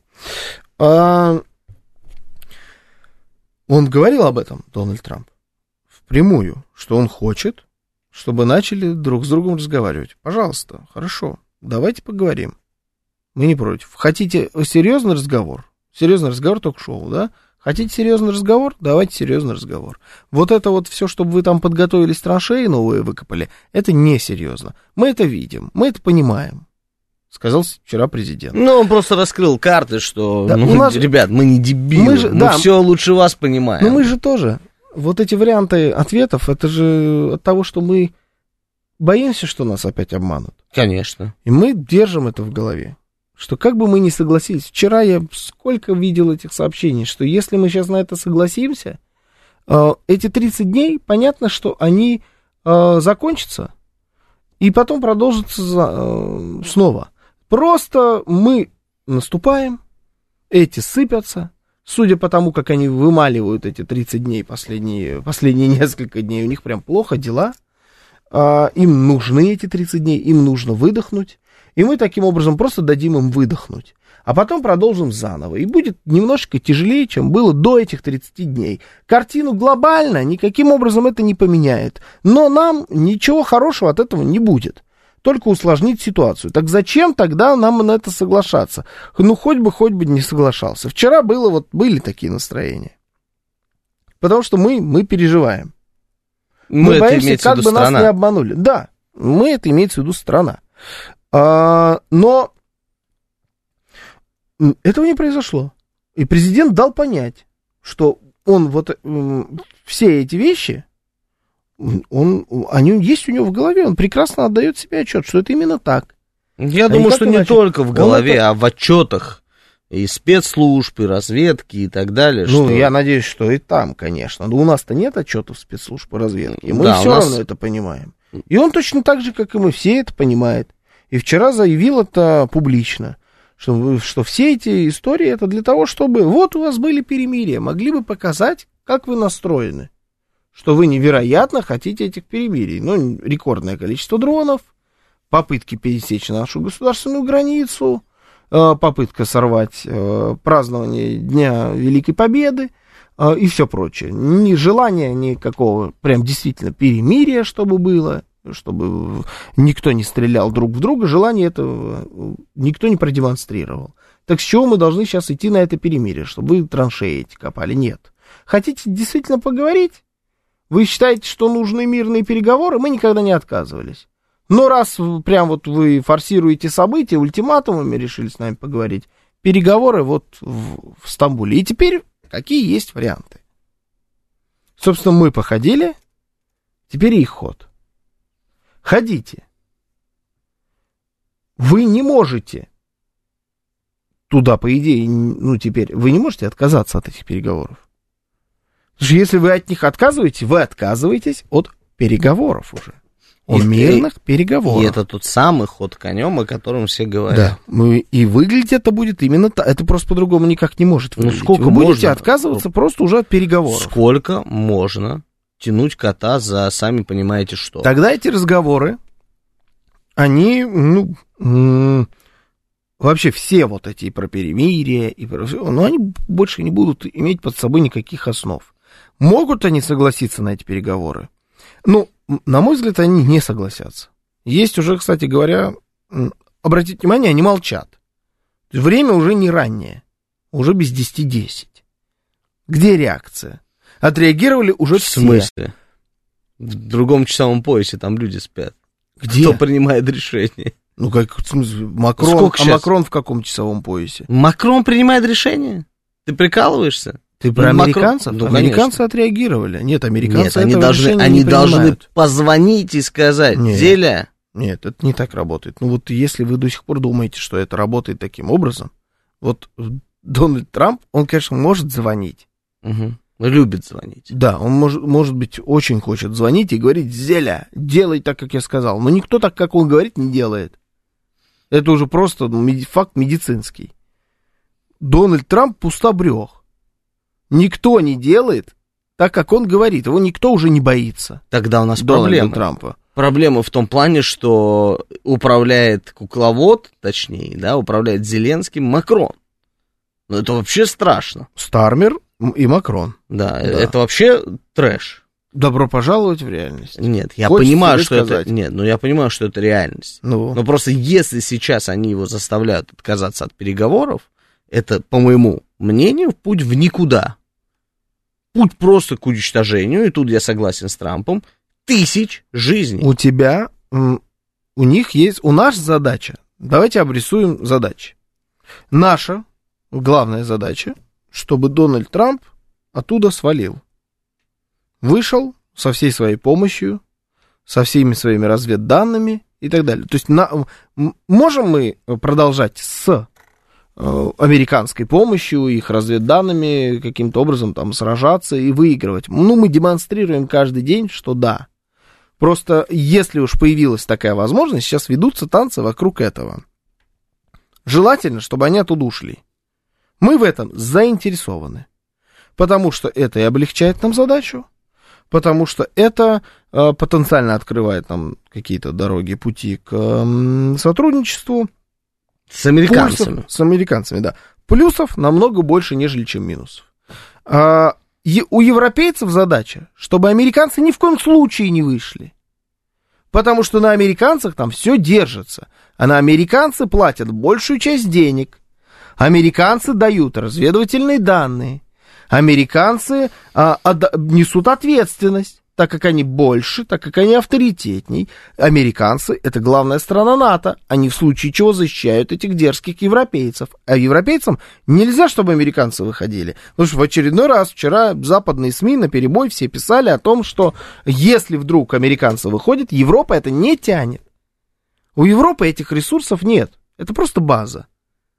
Он говорил об этом, Дональд Трамп, впрямую, что он хочет, чтобы начали друг с другом разговаривать. Пожалуйста, хорошо, давайте поговорим. Мы не против. Хотите серьезный разговор? Серьезный разговор, ток-шоу, да? Хотите серьезный разговор? Давайте серьезный разговор. Вот это вот все, чтобы вы там подготовились, траншеи новые выкопали, это несерьезно. Мы это видим, мы это понимаем. Сказал вчера президент. Ну, он просто раскрыл карты, что, да, ну, у нас... ребят, мы не дебилы, мы, же, мы да, все лучше вас понимаем. Но мы же тоже. Вот эти варианты ответов, это же от того, что мы боимся, что нас опять обманут. Конечно. И мы держим это в голове. Что как бы мы ни согласились, вчера я сколько видел этих сообщений, что если мы сейчас на это согласимся, эти тридцать дней, понятно, что они закончатся, и потом продолжатся снова. Просто мы наступаем, эти сыпятся, судя по тому, как они вымаливают эти тридцать дней, последние, последние несколько дней, у них прям плохо дела, им нужны эти тридцать дней, им нужно выдохнуть, и мы таким образом просто дадим им выдохнуть, а потом продолжим заново, и будет немножко тяжелее, чем было до этих тридцати дней. Картину глобально никаким образом это не поменяет, но нам ничего хорошего от этого не будет. Только усложнить ситуацию. Так зачем тогда нам на это соглашаться? Ну, хоть бы, хоть бы не соглашался. Вчера было, вот, были такие настроения. Потому что мы, мы переживаем. Мы, мы боимся, как бы страна. Нас не обманули. Да, мы, это имеется в виду страна. А, но этого не произошло. И президент дал понять, что он вот все эти вещи... Он, они есть у него в голове, он прекрасно отдает себе отчет, что это именно так. Я а думаю, что иначе. Не только в голове, это... а в отчетах и спецслужб, и разведки, и так далее. Ну, что... я надеюсь, что и там, конечно. Но у нас-то нет отчетов спецслужб и разведки, и мы да, все нас... равно это понимаем. И он точно так же, как и мы, все это понимает. И вчера заявил это публично, что, что все эти истории это для того, чтобы... Вот у вас были перемирия, могли бы показать, как вы настроены. Что вы невероятно хотите этих перемирий. Ну, рекордное количество дронов, попытки пересечь нашу государственную границу, попытка сорвать празднование Дня Великой Победы и все прочее. Ни желания никакого прям действительно перемирия, чтобы было, чтобы никто не стрелял друг в друга, желания этого никто не продемонстрировал. Так с чего мы должны сейчас идти на это перемирие, чтобы вы траншеи эти копали? Нет. Хотите действительно поговорить? Вы считаете, что нужны мирные переговоры? Мы никогда не отказывались. Но раз прям вот вы форсируете события, ультиматумами решили с нами поговорить, переговоры вот в, в Стамбуле. И теперь какие есть варианты? Собственно, мы походили, теперь их ход. Ходите. Вы не можете туда, по идее, ну теперь, вы не можете отказаться от этих переговоров. Потому что если вы от них отказываетесь, вы отказываетесь от переговоров уже. От и, мирных и, переговоров. И это тот самый ход конем, о котором все говорят. Да. Ну, и выглядеть это будет именно так. Это просто по-другому никак не может выглядеть. Ну, сколько вы можно, будете отказываться просто уже от переговоров. Сколько можно тянуть кота за, сами понимаете, что. Тогда эти разговоры, они, ну, вообще все вот эти про перемирие, и про все, но они больше не будут иметь под собой никаких основ. Могут они согласиться на эти переговоры? Ну, на мой взгляд, они не согласятся. Есть уже, кстати говоря, обратите внимание, они молчат. Время уже не раннее, уже без десяти десять. Где реакция? Отреагировали уже все. В смысле? В другом часовом поясе там люди спят. Где? Кто принимает решение? Ну, как, в смысле, Макрон, Сколько а сейчас? Макрон в каком часовом поясе? Макрон принимает решение? Ты прикалываешься? Ты про Ну, американцев? Макрон... Ну, американцы конечно. отреагировали. Нет, американцы Нет, они этого должны, решения они не должны принимают. позвонить и сказать: Нет. Зеля. Нет, это не так работает. Ну, вот если вы до сих пор думаете, что это работает таким образом, вот Дональд Трамп, он, конечно, может звонить. Угу. Любит звонить. Да, он, может, может быть, очень хочет звонить и говорить: Зеля, делай так, как я сказал. Но никто так, как он говорит, не делает. Это уже просто факт медицинский. Дональд Трамп пустобрех. Никто не делает так, как он говорит. Его никто уже не боится. Тогда у нас Дональда проблема. Трампа. Проблема в том плане, что управляет кукловод, точнее, да, управляет Зеленским Макрон. Ну, это вообще страшно. Стармер и Макрон. Да, да. Это вообще трэш. Добро пожаловать в реальность. Нет, я Хочется понимаю, тебе что сказать. это... Нет, ну я понимаю, что это реальность. Ну. Но просто если сейчас они его заставляют отказаться от переговоров, это, по моему мнению, путь в никуда. Путь просто к уничтожению, и тут я согласен с Трампом, тысяч жизней. У тебя, у них есть, у нас задача, давайте обрисуем задачи. Наша главная задача, чтобы Дональд Трамп оттуда свалил. Вышел со всей своей помощью, со всеми своими разведданными и так далее. То есть на, можем мы продолжать с э, американской помощью, их разведданными, каким-то образом там сражаться и выигрывать. Ну, мы демонстрируем каждый день, что да. Просто если уж появилась такая возможность, сейчас ведутся танцы вокруг этого. Желательно, чтобы они оттуда ушли. Мы в этом заинтересованы. Потому что это и облегчает нам задачу, потому что это э, потенциально открывает нам какие-то дороги, пути к э, сотрудничеству. С американцами. Плюсов, с американцами, да. Плюсов намного больше, нежели чем минусов. А, и у европейцев задача, чтобы американцы ни в коем случае не вышли. Потому что на американцах там все держится. А на американцы платят большую часть денег. Американцы дают разведывательные данные. Американцы а, отда- несут ответственность, так как они больше, так как они авторитетней. Американцы — это главная страна НАТО. Они в случае чего защищают этих дерзких европейцев. А европейцам нельзя, чтобы американцы выходили. Потому что в очередной раз вчера западные СМИ наперебой все писали о том, что если вдруг американцы выходят, Европа это не тянет. У Европы этих ресурсов нет. Это просто база.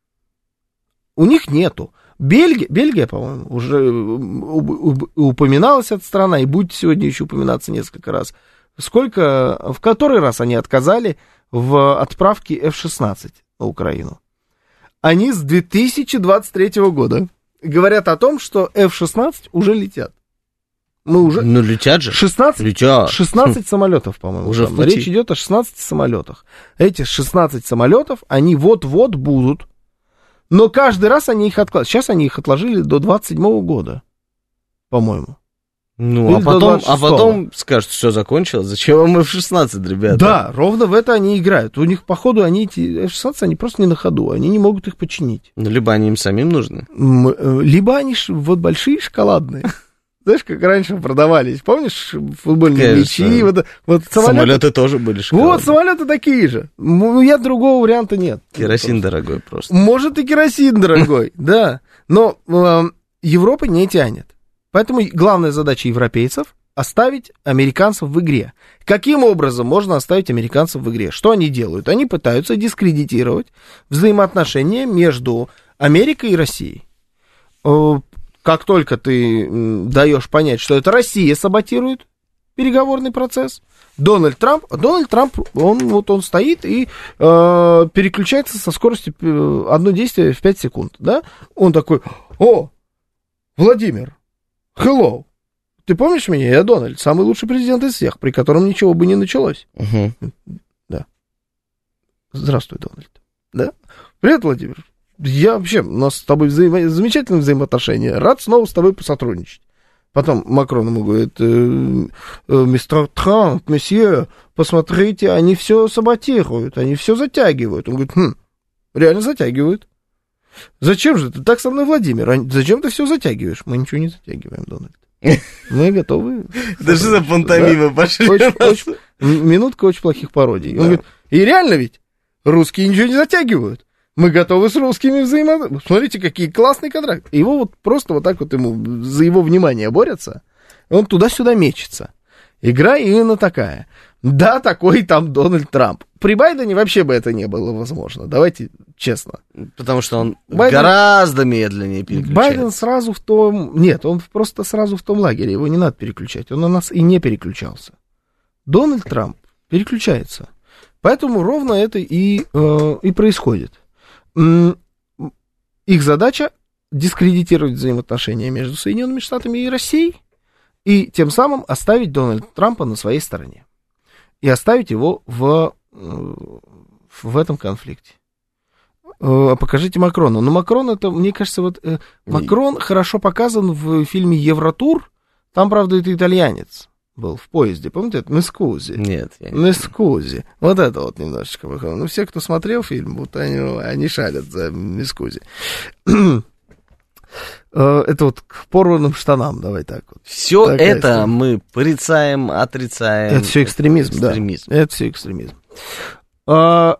У них нету. Бельгия, Бельгия, по-моему, уже упоминалась эта страна, и будет сегодня еще упоминаться несколько раз. Сколько, в который раз они отказали в отправке эф шестнадцать на Украину? Они с две тысячи двадцать третьего года говорят о том, что эф шестнадцать уже летят. Мы уже... Ну, летят же. шестнадцать, летят. шестнадцать самолетов, по-моему. Уже там. в пути. Речь идет о шестнадцати самолетах. Эти шестнадцать самолетов, они вот-вот будут. Но каждый раз они их откладывают. Сейчас они их отложили до двадцать седьмого года, по-моему. Ну, Или а до потом, двадцать а шестого. потом скажут, все закончилось. Зачем вам эф шестнадцать, ребята? Да, ровно в это они играют. У них, походу, они эти эф шестнадцать, они просто не на ходу. Они не могут их починить. Ну, либо они им самим нужны. М- Либо они ш- вот большие шоколадные. Знаешь, как раньше продавались. Помнишь футбольные Конечно. мячи? Вот, вот самолеты. Самолеты тоже были Вот, шоколадные. самолеты такие же. Ну, я другого варианта нет. Керосин дорогой просто. Может, и керосин дорогой, да. Но э, Европа не тянет. Поэтому главная задача европейцев — оставить американцев в игре. Каким образом можно оставить американцев в игре? Что они делают? Они пытаются дискредитировать взаимоотношения между Америкой и Россией. Э, как только ты э, даешь понять, что это Россия саботирует переговорный процесс, Дональд Трамп, Дональд Трамп, он вот он стоит и э, переключается со скоростью э, одно действие в пять секунд, да? Он такой: о, Владимир, hello, ты помнишь меня? Я Дональд, самый лучший президент из всех, при котором ничего бы не началось. Угу. Да. Здравствуй, Дональд. Да? Привет, Владимир. Я вообще, у нас с тобой взаимо... замечательные взаимоотношения. Рад снова с тобой посотрудничать. Потом Макрон ему говорит: э, э, мистер Трамп, месье, посмотрите, они все саботируют, они все затягивают. Он говорит: хм, реально затягивают. Зачем же ты так со мной, Владимир? А зачем ты все затягиваешь? Мы ничего не затягиваем, Дональд. Мы готовы. Да что за пантомимы пошли? Минутка очень плохих пародий. Он говорит: и реально ведь русские ничего не затягивают. Мы готовы с русскими взаимодействовать. Смотрите, какие классные контракты. Его вот просто вот так вот ему за его внимание борются. Он туда-сюда мечется. Игра именно такая. Да, такой там Дональд Трамп. При Байдене вообще бы это не было возможно. Давайте честно. Потому что он Байден... гораздо медленнее переключается. Байден сразу в том... Нет, он просто сразу в том лагере. Его не надо переключать. Он на нас и не переключался. Дональд Трамп переключается. Поэтому ровно это и, э, и происходит. Их задача дискредитировать взаимоотношения между Соединенными Штатами и Россией и тем самым оставить Дональда Трампа на своей стороне. И оставить его в, в этом конфликте. Покажите Макрона. Но Макрон, это, мне кажется, вот Макрон хорошо показан в фильме «Евротур». Там, правда, это итальянец был в поезде. Помните, это Мескузи? Нет. Я не Мескузи. Вот это вот немножечко. Ну, все, кто смотрел фильм, вот они, они шарят за Мескузи. Это вот к порванным штанам, давай так вот. Все это история. Мы порицаем, отрицаем. Это все экстремизм, это экстремизм. Да. Это все экстремизм. А,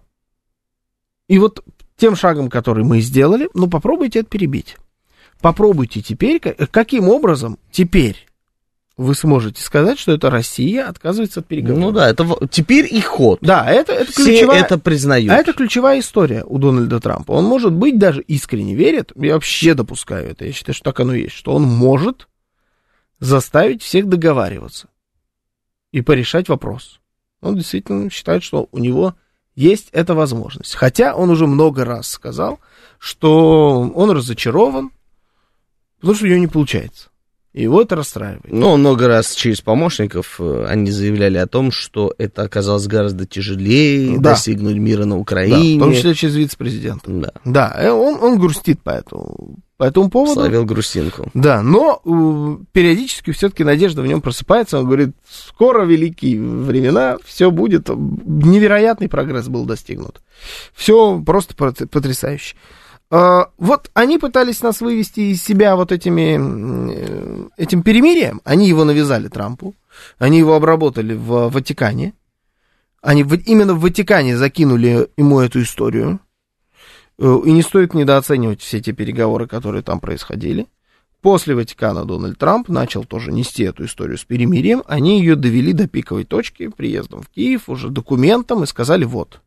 и вот тем шагом, который мы сделали, ну, попробуйте это перебить. Попробуйте теперь, каким образом теперь вы сможете сказать, что это Россия отказывается от переговоров. Ну да, это теперь их ход. Да, это, это все ключевая, это признают. А это ключевая история у Дональда Трампа. Он, может быть, даже искренне верит, я вообще допускаю это, я считаю, что так оно и есть, что он может заставить всех договариваться и порешать вопрос. Он действительно считает, что у него есть эта возможность. Хотя он уже много раз сказал, что он разочарован, потому что у него не получается. И его это расстраивает. Ну, много раз через помощников они заявляли о том, что это оказалось гораздо тяжелее, да. достигнуть мира на Украине. Да, в том числе через вице-президента. Да, да он, он грустит по этому, по этому поводу. Словил грустинку. Да, но э, периодически все-таки надежда в нем просыпается. Он говорит: скоро великие времена, все будет, невероятный прогресс был достигнут. Все просто потрясающе. Вот они пытались нас вывести из себя вот этими, этим перемирием. Они его навязали Трампу. Они его обработали в Ватикане. Они в, именно в Ватикане закинули ему эту историю. И не стоит недооценивать все те переговоры, которые там происходили. После Ватикана Дональд Трамп начал тоже нести эту историю с перемирием. Они ее довели до пиковой точки приездом в Киев, уже документом, и сказали: вот,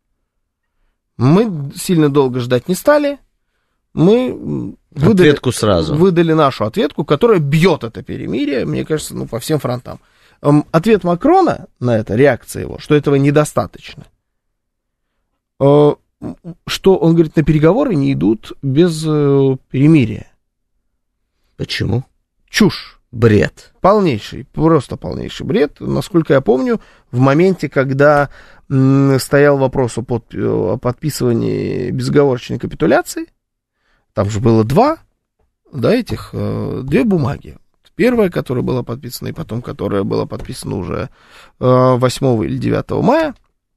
мы сильно долго ждать не стали. Мы выдали, ответку сразу. выдали нашу ответку, которая бьет это перемирие, мне кажется, ну, по всем фронтам. Ответ Макрона на это, реакция его, что этого недостаточно. Что он говорит, на переговоры не идут без перемирия. Почему? Чушь. Бред. Полнейший, просто полнейший бред. Насколько я помню, в моменте, когда м, стоял вопрос о, под, о подписывании безоговорочной капитуляции, там же было два, да, этих, э, две бумаги. Первая, которая была подписана, и потом, которая была подписана уже э, восьмого или девятого мая.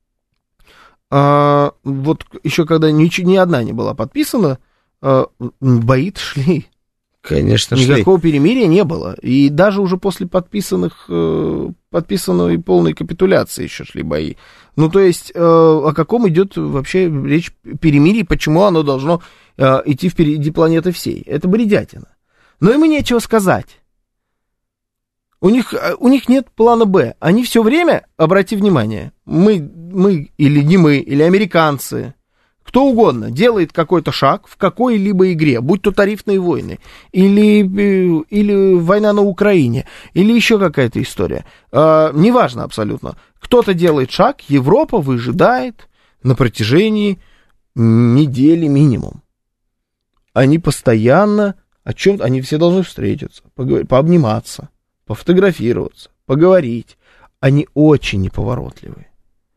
А, вот еще когда ни, ни одна не была подписана, э, бои шли. Конечно, Никакого шли. перемирия не было. И даже уже после подписанных, э, подписанной полной капитуляции еще шли бои. Ну, то есть, э, о каком идет вообще речь перемирии, почему оно должно э, идти впереди планеты всей? Это бредятина. Но им и нечего сказать. У них, у них нет плана Б. Они все время, обрати внимание, мы, мы или не мы, или американцы, кто угодно делает какой-то шаг в какой-либо игре, будь то тарифные войны, или, или война на Украине, или еще какая-то история. Э, неважно абсолютно. Кто-то делает шаг, Европа выжидает на протяжении недели минимум. Они постоянно о чем-то, они все должны встретиться, поговорить, пообниматься, пофотографироваться, поговорить. Они очень неповоротливые.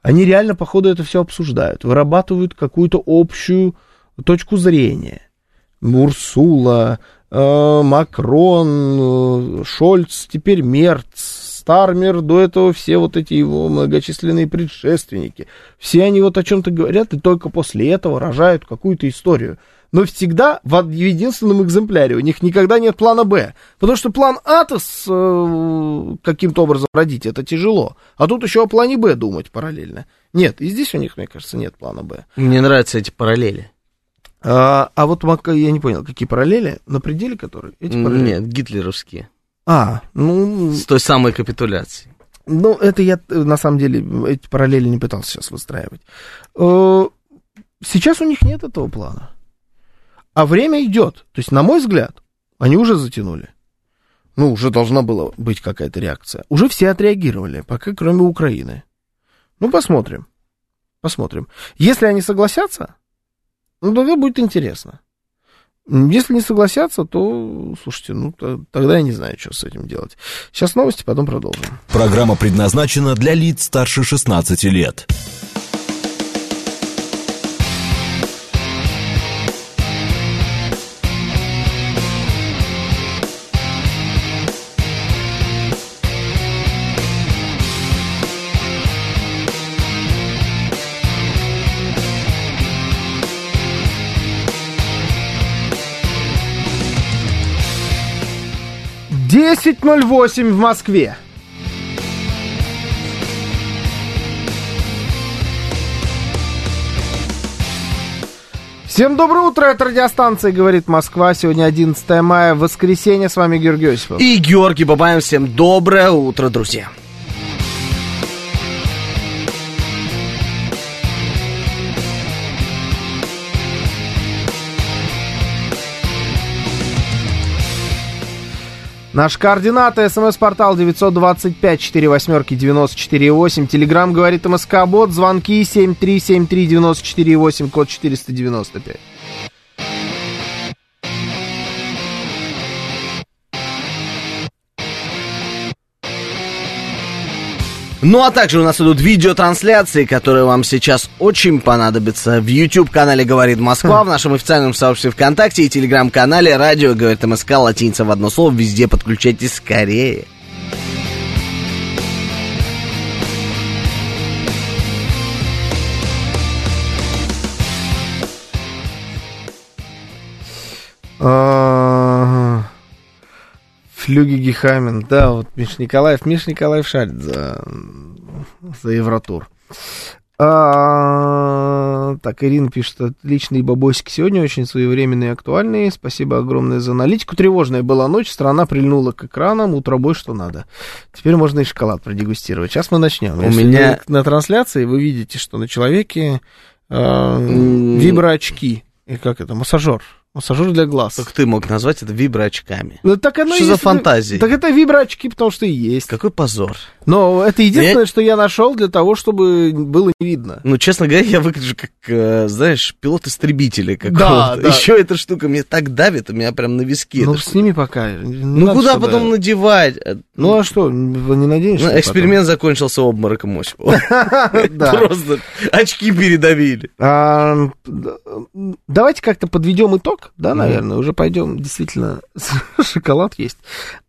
Они реально, походу, это все обсуждают, вырабатывают какую-то общую точку зрения. Урсула, э, Макрон, э, Шольц, теперь Мерц, Стармер, до этого все вот эти его многочисленные предшественники. Все они вот о чем-то говорят, и только после этого рожают какую-то историю. Но всегда в единственном экземпляре. У них никогда нет плана «Б». Потому что план А-то с, э, каким-то образом родить, это тяжело. А тут еще о плане «Б» думать параллельно. Нет, и здесь у них, мне кажется, нет плана «Б». Мне нравятся эти параллели. А, а вот я не понял, какие параллели? На пределе которые? Эти параллели? Нет, гитлеровские. А, ну... С той самой капитуляцией. Ну, это я, на самом деле, эти параллели не пытался сейчас выстраивать. Сейчас у них нет этого плана. А время идет. То есть, на мой взгляд, они уже затянули. Ну, уже должна была быть какая-то реакция. Уже все отреагировали, пока кроме Украины. Ну, посмотрим. Посмотрим. Если они согласятся, ну, тогда будет интересно. Если не согласятся, то, слушайте, ну, тогда я не знаю, что с этим делать. Сейчас новости, потом продолжим. Программа предназначена для лиц старше шестнадцати лет. десять ноль восемь в Москве. Всем доброе утро, это радиостанция «Говорит Москва». Сегодня одиннадцатое мая, воскресенье. С вами Георгий Осипов. И Георгий Бабаев. Всем доброе утро, друзья. Наши координаты: смс-портал девять два пять четыре восемь девяносто четыре восемь, телеграмм «Говорит МСК-бот», звонки семь три семь три девяносто четыре восемь, код четыреста девяносто пять. Ну, а также у нас идут видеотрансляции, которые вам сейчас очень понадобятся в YouTube-канале «Говорит Москва», в нашем официальном сообществе ВКонтакте и телеграм-канале «Радио Говорит МСК», латиница в одно слово. Везде подключайтесь скорее. Флюги Гехаймен, да, вот Миша Николаев. Миша Николаев шарит за, за Евротур. А, так, Ирина пишет: отличные бабосики сегодня, очень своевременные и актуальные. Спасибо огромное за аналитику. Тревожная была ночь, страна прильнула к экранам, утробой что надо. Теперь можно и шоколад продегустировать. Сейчас мы начнем. У меня на трансляции вы видите, что на человеке э, виброочки. И как это? Массажер. Массажер для глаз. Как ты мог назвать это виброочками? Ну, так оно что есть, за фантазии? Так это виброочки, потому что и есть. Какой позор. Но это единственное, я... что я нашел для того, чтобы было не видно. Ну, честно говоря, я выгляжу как, знаешь, пилот-истребителя какого-то. Да, да. Еще эта штука мне так давит, у меня прям на виске. Ну, сними пока. Не ну, куда сюда потом надевать? Ну, а что, не наденешь? Ну, эксперимент потом закончился обмороком Осипова. Просто очки передавили. Давайте как-то подведем итог, да, наверное, уже пойдем действительно шоколад есть.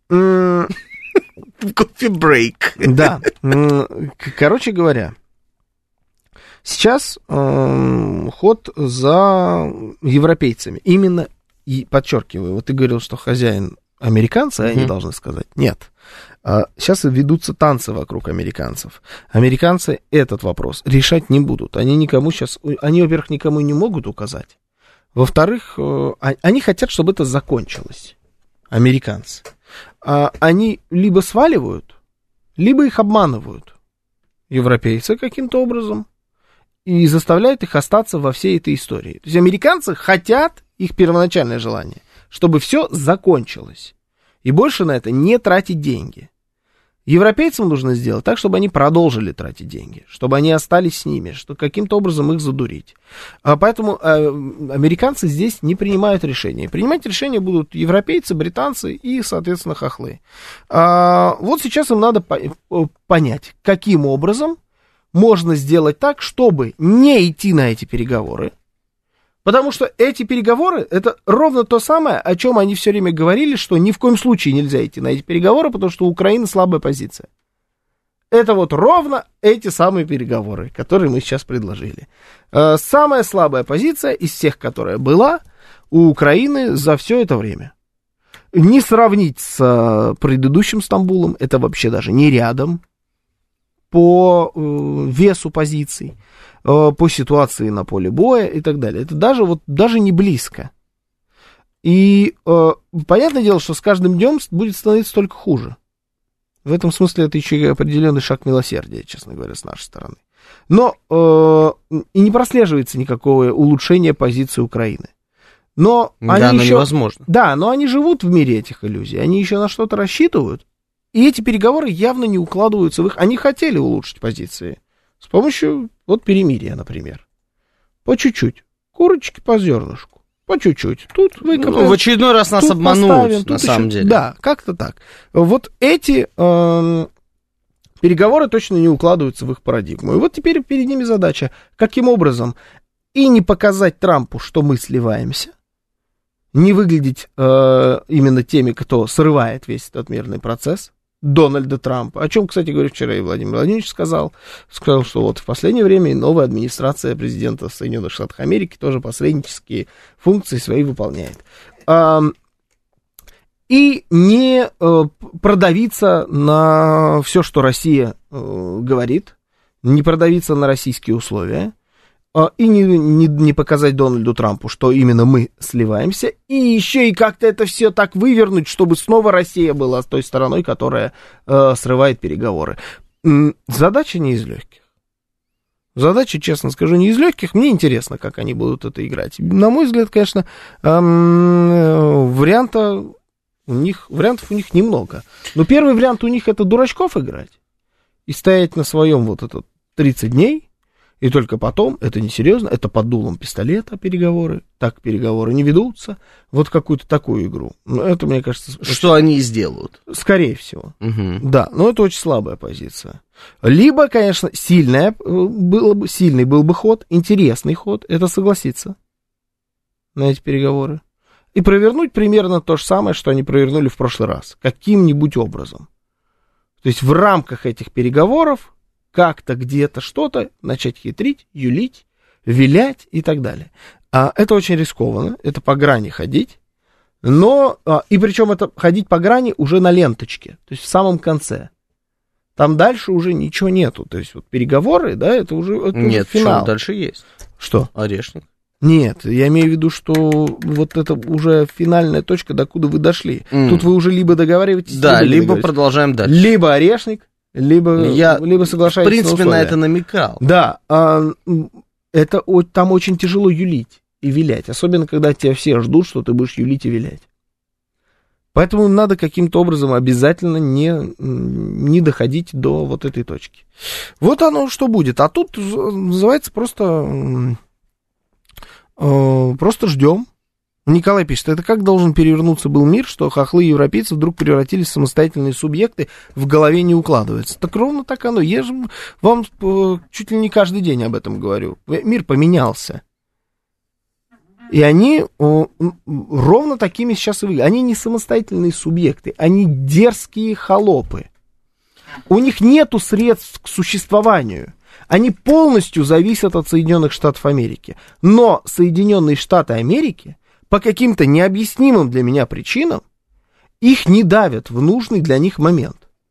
Кофе-брейк. Да. Короче говоря, сейчас э, ход за европейцами. Именно, и подчеркиваю, вот ты говорил, что хозяин американцы, mm-hmm. они должны сказать. Нет. Сейчас ведутся танцы вокруг американцев. Американцы этот вопрос решать не будут. Они никому сейчас, они, во-первых, никому не могут указать. Во-вторых, они хотят, чтобы это закончилось. Американцы. Они либо сваливают, либо их обманывают. Европейцы каким-то образом. И заставляют их остаться во всей этой истории. То есть американцы хотят, их первоначальное желание, чтобы все закончилось. И больше на это не тратить деньги. Европейцам нужно сделать так, чтобы они продолжили тратить деньги, чтобы они остались с ними, чтобы каким-то образом их задурить. А поэтому э, американцы здесь не принимают решения. Принимать решения будут европейцы, британцы и, соответственно, хохлы. А, вот сейчас им надо по- понять, каким образом можно сделать так, чтобы не идти на эти переговоры. Потому что эти переговоры, это ровно то самое, о чем они все время говорили, что ни в коем случае нельзя идти на эти переговоры, потому что у Украины слабая позиция. Это вот ровно эти самые переговоры, которые мы сейчас предложили. Самая слабая позиция из всех, которая была у Украины за все это время. Не сравнить с предыдущим Стамбулом, это вообще даже не рядом по весу позиций, по ситуации на поле боя и так далее. Это даже, вот, даже не близко. И э, понятное дело, что с каждым днем будет становиться только хуже. В этом смысле это еще и определенный шаг милосердия, честно говоря, с нашей стороны. Но э, и не прослеживается никакого улучшения позиции Украины. Но да, они но еще, невозможно. Да, но они живут в мире этих иллюзий. Они еще на что-то рассчитывают. И эти переговоры явно не укладываются в их... Они хотели улучшить позиции. С помощью, вот, перемирия, например. По чуть-чуть. Курочки по зернышку. По чуть-чуть. Тут выкопаем. Ну, в очередной раз нас обманут, поставим, на самом еще... деле. Да, как-то так. Вот эти э, переговоры точно не укладываются в их парадигму. И вот теперь перед ними задача. Каким образом и не показать Трампу, что мы сливаемся, не выглядеть э, именно теми, кто срывает весь этот мирный процесс, Дональда Трампа, о чем, кстати говоря, вчера и Владимир Владимирович сказал, сказал, что вот в последнее время новая администрация президента Соединенных Штатов Америки тоже посреднические функции свои выполняет. И не продавиться на все, что Россия говорит, не продавиться на российские условия, и не, не, не показать Дональду Трампу, что именно мы сливаемся, и еще и как-то это все так вывернуть, чтобы снова Россия была той стороной, которая э, срывает переговоры. Задача не из легких. Задача, честно скажу, не из легких. Мне интересно, как они будут это играть. На мой взгляд, конечно, эм, варианта у них, вариантов у них немного. Но первый вариант у них — это дурачков играть и стоять на своем вот этот тридцать дней. И только потом, это несерьезно, это под дулом пистолета переговоры, так переговоры не ведутся, вот какую-то такую игру. Это, мне кажется... Что очень... они и сделают. Скорее всего. Угу. Да, но это очень слабая позиция. Либо, конечно, сильная, было бы, сильный был бы ход, интересный ход, это согласиться на эти переговоры. И провернуть примерно то же самое, что они провернули в прошлый раз, каким-нибудь образом. То есть в рамках этих переговоров как-то, где-то, что-то начать хитрить, юлить, вилять и так далее. А это очень рискованно, это по грани ходить, но, а, и причем это ходить по грани уже на ленточке, то есть в самом конце. Там дальше уже ничего нету, то есть вот переговоры, да, это уже, это Нет, уже финал. Что дальше есть? Что? Орешник. Нет, я имею в виду, что вот это уже финальная точка, докуда вы дошли. Mm. Тут вы уже либо договариваетесь, да, либо, либо продолжаем дальше. Либо орешник, либо, я, либо соглашаетесь. В принципе, на, на это намекал. Да, а, это там очень тяжело юлить и вилять, особенно когда тебя все ждут, что ты будешь юлить и вилять. Поэтому надо каким-то образом обязательно не, не доходить до вот этой точки. Вот оно что будет. А тут называется просто, просто ждем. Николай пишет, это как должен перевернуться был мир, что хохлы европейцы вдруг превратились в самостоятельные субъекты, в голове не укладывается. Так ровно так оно. Я же вам чуть ли не каждый день об этом говорю. Мир поменялся. И они о, ровно такими сейчас и выглядят. Они не самостоятельные субъекты, они дерзкие холопы. У них нету средств к существованию. Они полностью зависят от Соединенных Штатов Америки. Но Соединенные Штаты Америки по каким-то необъяснимым для меня причинам их не давят в нужный для них момент.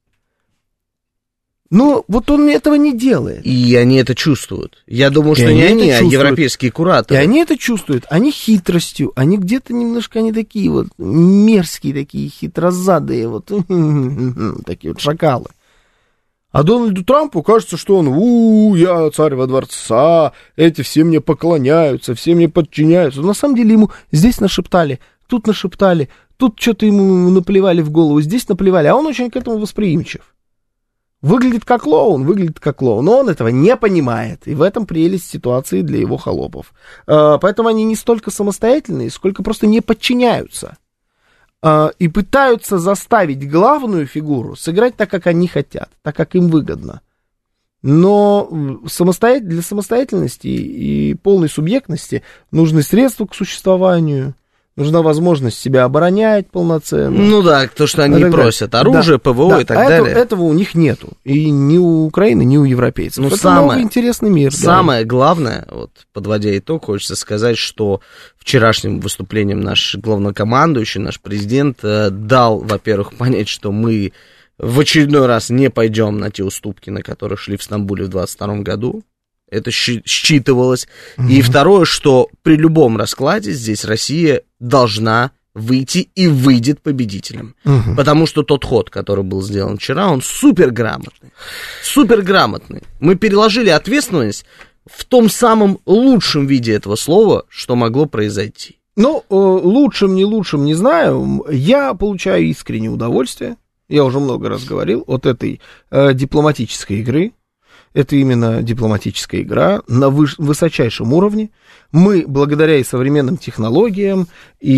Ну, вот он этого не делает. И они это чувствуют. Я думаю, что не они, а европейские кураторы. И они это чувствуют. Они хитростью, они где-то немножко, они такие вот мерзкие, такие хитрозадые, вот такие вот шакалы. А Дональду Трампу кажется, что он, у, я царь во дворца, эти все мне поклоняются, все мне подчиняются. Но на самом деле ему здесь нашептали, тут нашептали, тут что-то ему наплевали в голову, здесь наплевали, а он очень к этому восприимчив. Выглядит как клоун, выглядит как клоун, но он этого не понимает, и в этом прелесть ситуации для его холопов. Поэтому они не столько самостоятельные, сколько просто не подчиняются. И пытаются заставить главную фигуру сыграть так, как они хотят, так, как им выгодно. Но самостоят... для самостоятельности и полной субъектности нужны средства к существованию, нужна возможность себя оборонять полноценно. Ну да, то, что они просят, оружие, да, ПВО да, и так а далее. Это, этого у них нету, и ни у Украины, ни у европейцев. Ну, это самое, новый интересный мир. Самое да. главное, вот, подводя итог, хочется сказать, что вчерашним выступлением наш главнокомандующий, наш президент э, дал, во-первых, понять, что мы в очередной раз не пойдем на те уступки, на которые шли в Стамбуле в двадцать втором году. Это считывалось. Mm-hmm. И второе, что при любом раскладе здесь Россия должна выйти и выйдет победителем. Mm-hmm. Потому что тот ход, который был сделан вчера, он суперграмотный. Суперграмотный. Мы переложили ответственность в том самом лучшем виде этого слова, что могло произойти. Ну, лучшим, не лучшим, не знаю. Я получаю искреннее удовольствие, я уже много раз говорил, от этой э, дипломатической игры. Это именно дипломатическая игра на выш- высочайшем уровне. Мы, благодаря и современным технологиям,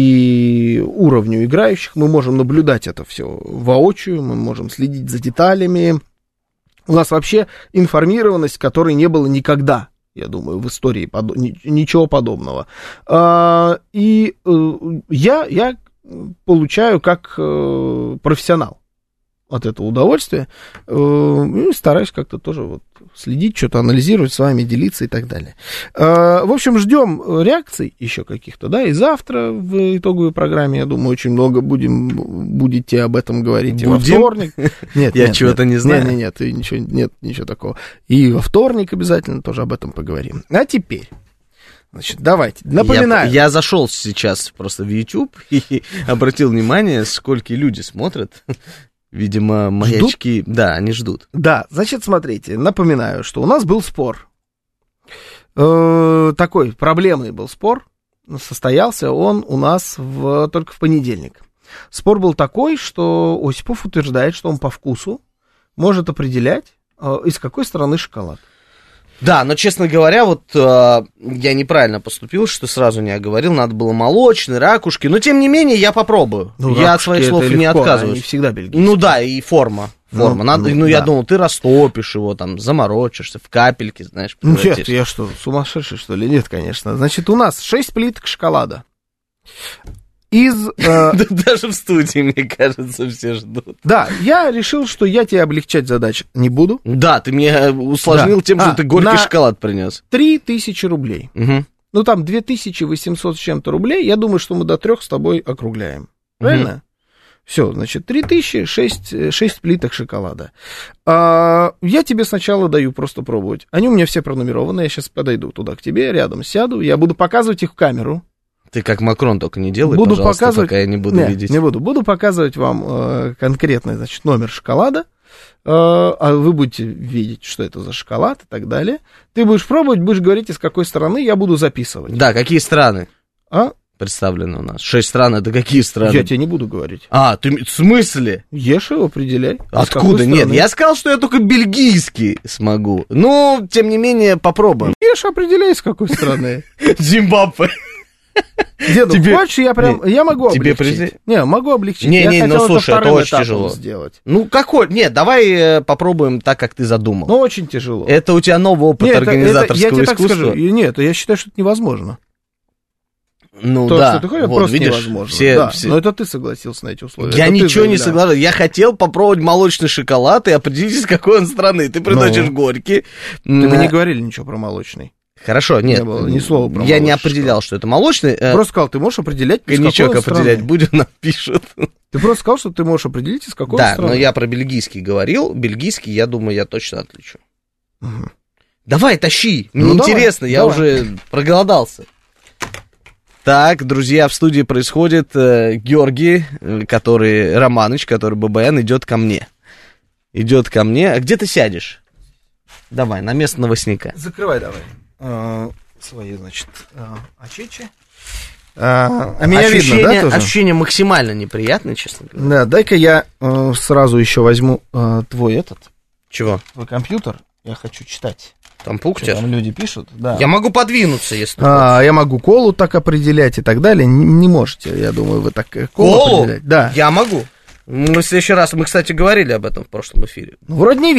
и уровню играющих, мы можем наблюдать это все воочию, мы можем следить за деталями. У нас вообще информированность, которой не было никогда, я думаю, в истории под... ничего подобного. А, и э, я, я получаю как э, профессионал от этого удовольствия, и стараюсь как-то тоже вот следить, что-то анализировать с вами, делиться и так далее. В общем, ждем реакций еще каких-то, да, и завтра в итоговой программе, я думаю, очень много будем, будете об этом говорить. Будем? И во вторник. Нет, я нет, чего-то нет, не знаю. Нет, нет, нет, ничего, нет, ничего такого. И во вторник обязательно тоже об этом поговорим. А теперь... Значит, давайте, напоминаю. Я, я зашел сейчас просто в YouTube и обратил внимание, сколько люди смотрят. Видимо, маячки, ждут? Да, они ждут. Да, значит, смотрите, напоминаю, что у нас был спор. Э-э- такой проблемный был спор. Состоялся он у нас в, только в понедельник. Спор был такой, что Осипов утверждает, что он по вкусу может определять, э- из какой страны шоколад. Да, но, честно говоря, вот э, я неправильно поступил, что сразу не оговорил, надо было молочный, ракушки, но, тем не менее, я попробую. Ну, я от своих слов не легко, отказываюсь. Они всегда бельгийские. Ну да, и форма. Форма. Ну, надо, ну, ну да. я думал, ты растопишь его, там, заморочишься, в капельки, знаешь, превратишь. Нет, я что, сумасшедший, что ли? Нет, конечно. Значит, у нас шесть плиток шоколада. Из... Э... Даже в студии, мне кажется, все ждут. Да, я решил, что я тебе облегчать задач не буду. Да, ты мне усложнил да. тем, что а, ты горький шоколад принес. Три тысячи рублей. Угу. Ну, там две тысячи восемьсот с чем-то рублей. Я думаю, что мы до трех с тобой округляем. Правильно? Угу. Все, значит, три тысячи, шесть плиток шоколада. А, я тебе сначала даю просто пробовать. Они у меня все пронумерованы. Я сейчас подойду туда к тебе, рядом сяду. Я буду показывать их в камеру. Ты как Макрон только не делай, буду пожалуйста, показывать... пока я не буду не, видеть. Не буду. Буду показывать вам э, конкретный, значит, номер шоколада, э, а вы будете видеть, что это за шоколад и так далее. Ты будешь пробовать, будешь говорить, из какой страны, я буду записывать. Да, какие страны а? представлены у нас? Шесть стран, это какие страны? Я тебе не буду говорить. А, ты в смысле? Ешь его, определяй. Откуда? Нет, я сказал, что я только бельгийский смогу. Ну, тем не менее, попробуем. Ешь, определяй, из какой страны. Зимбабве. Деду, тебе... хочешь, я прям, не, я могу тебе облегчить. Призна... Не, могу облегчить. Не, я не, хотел ну слушай, это очень тяжело сделать. Ну, какой? Нет, давай э, попробуем так, как ты задумал. Ну, очень тяжело. Это у тебя новый опыт нет, организаторского это, я тебе искусства. Так скажу. Нет, я считаю, что это невозможно. Ну То, да, что ты хочешь, вот, просто видишь, невозможно. все, да, все... но это ты согласился на эти условия. Я это ничего не заявлял. согласился. Я хотел попробовать молочный шоколад и определить, из какой он страны. Ты приносишь ну, горький. Ты бы не говорили ничего про молочный. Хорошо, нет, не было ни слова про я не определял, что это молочный. Просто сказал, ты можешь определять, из коньячок какой определять страны. будем, нам пишут. Ты просто сказал, что ты можешь определить, из какой да, страны. Да, но я про бельгийский говорил. Бельгийский, я думаю, я точно отличу. Угу. Давай, тащи. Мне ну, интересно, давай, я давай. уже проголодался. Так, друзья, в студии происходит э, Георгий, который, Романыч, который ББН, идет ко мне. Идет ко мне. А где ты сядешь? Давай, на место новостника. Закрывай давай. А, свои, значит, а, очечи. А, а меня ощущение, видно, да, тоже? Ощущение максимально неприятное, честно говоря. Да, дай-ка я э, сразу еще возьму э, твой этот. Чего? Твой компьютер. Я хочу читать. Там пуктер? Там люди пишут, да. Я могу подвинуться, если а, я могу колу так определять и так далее. Не, не можете, я думаю, вы так колу, колу определять. Да. Я могу. Мы в следующий раз, мы, кстати, говорили об этом в прошлом эфире. Ну, вроде не видит.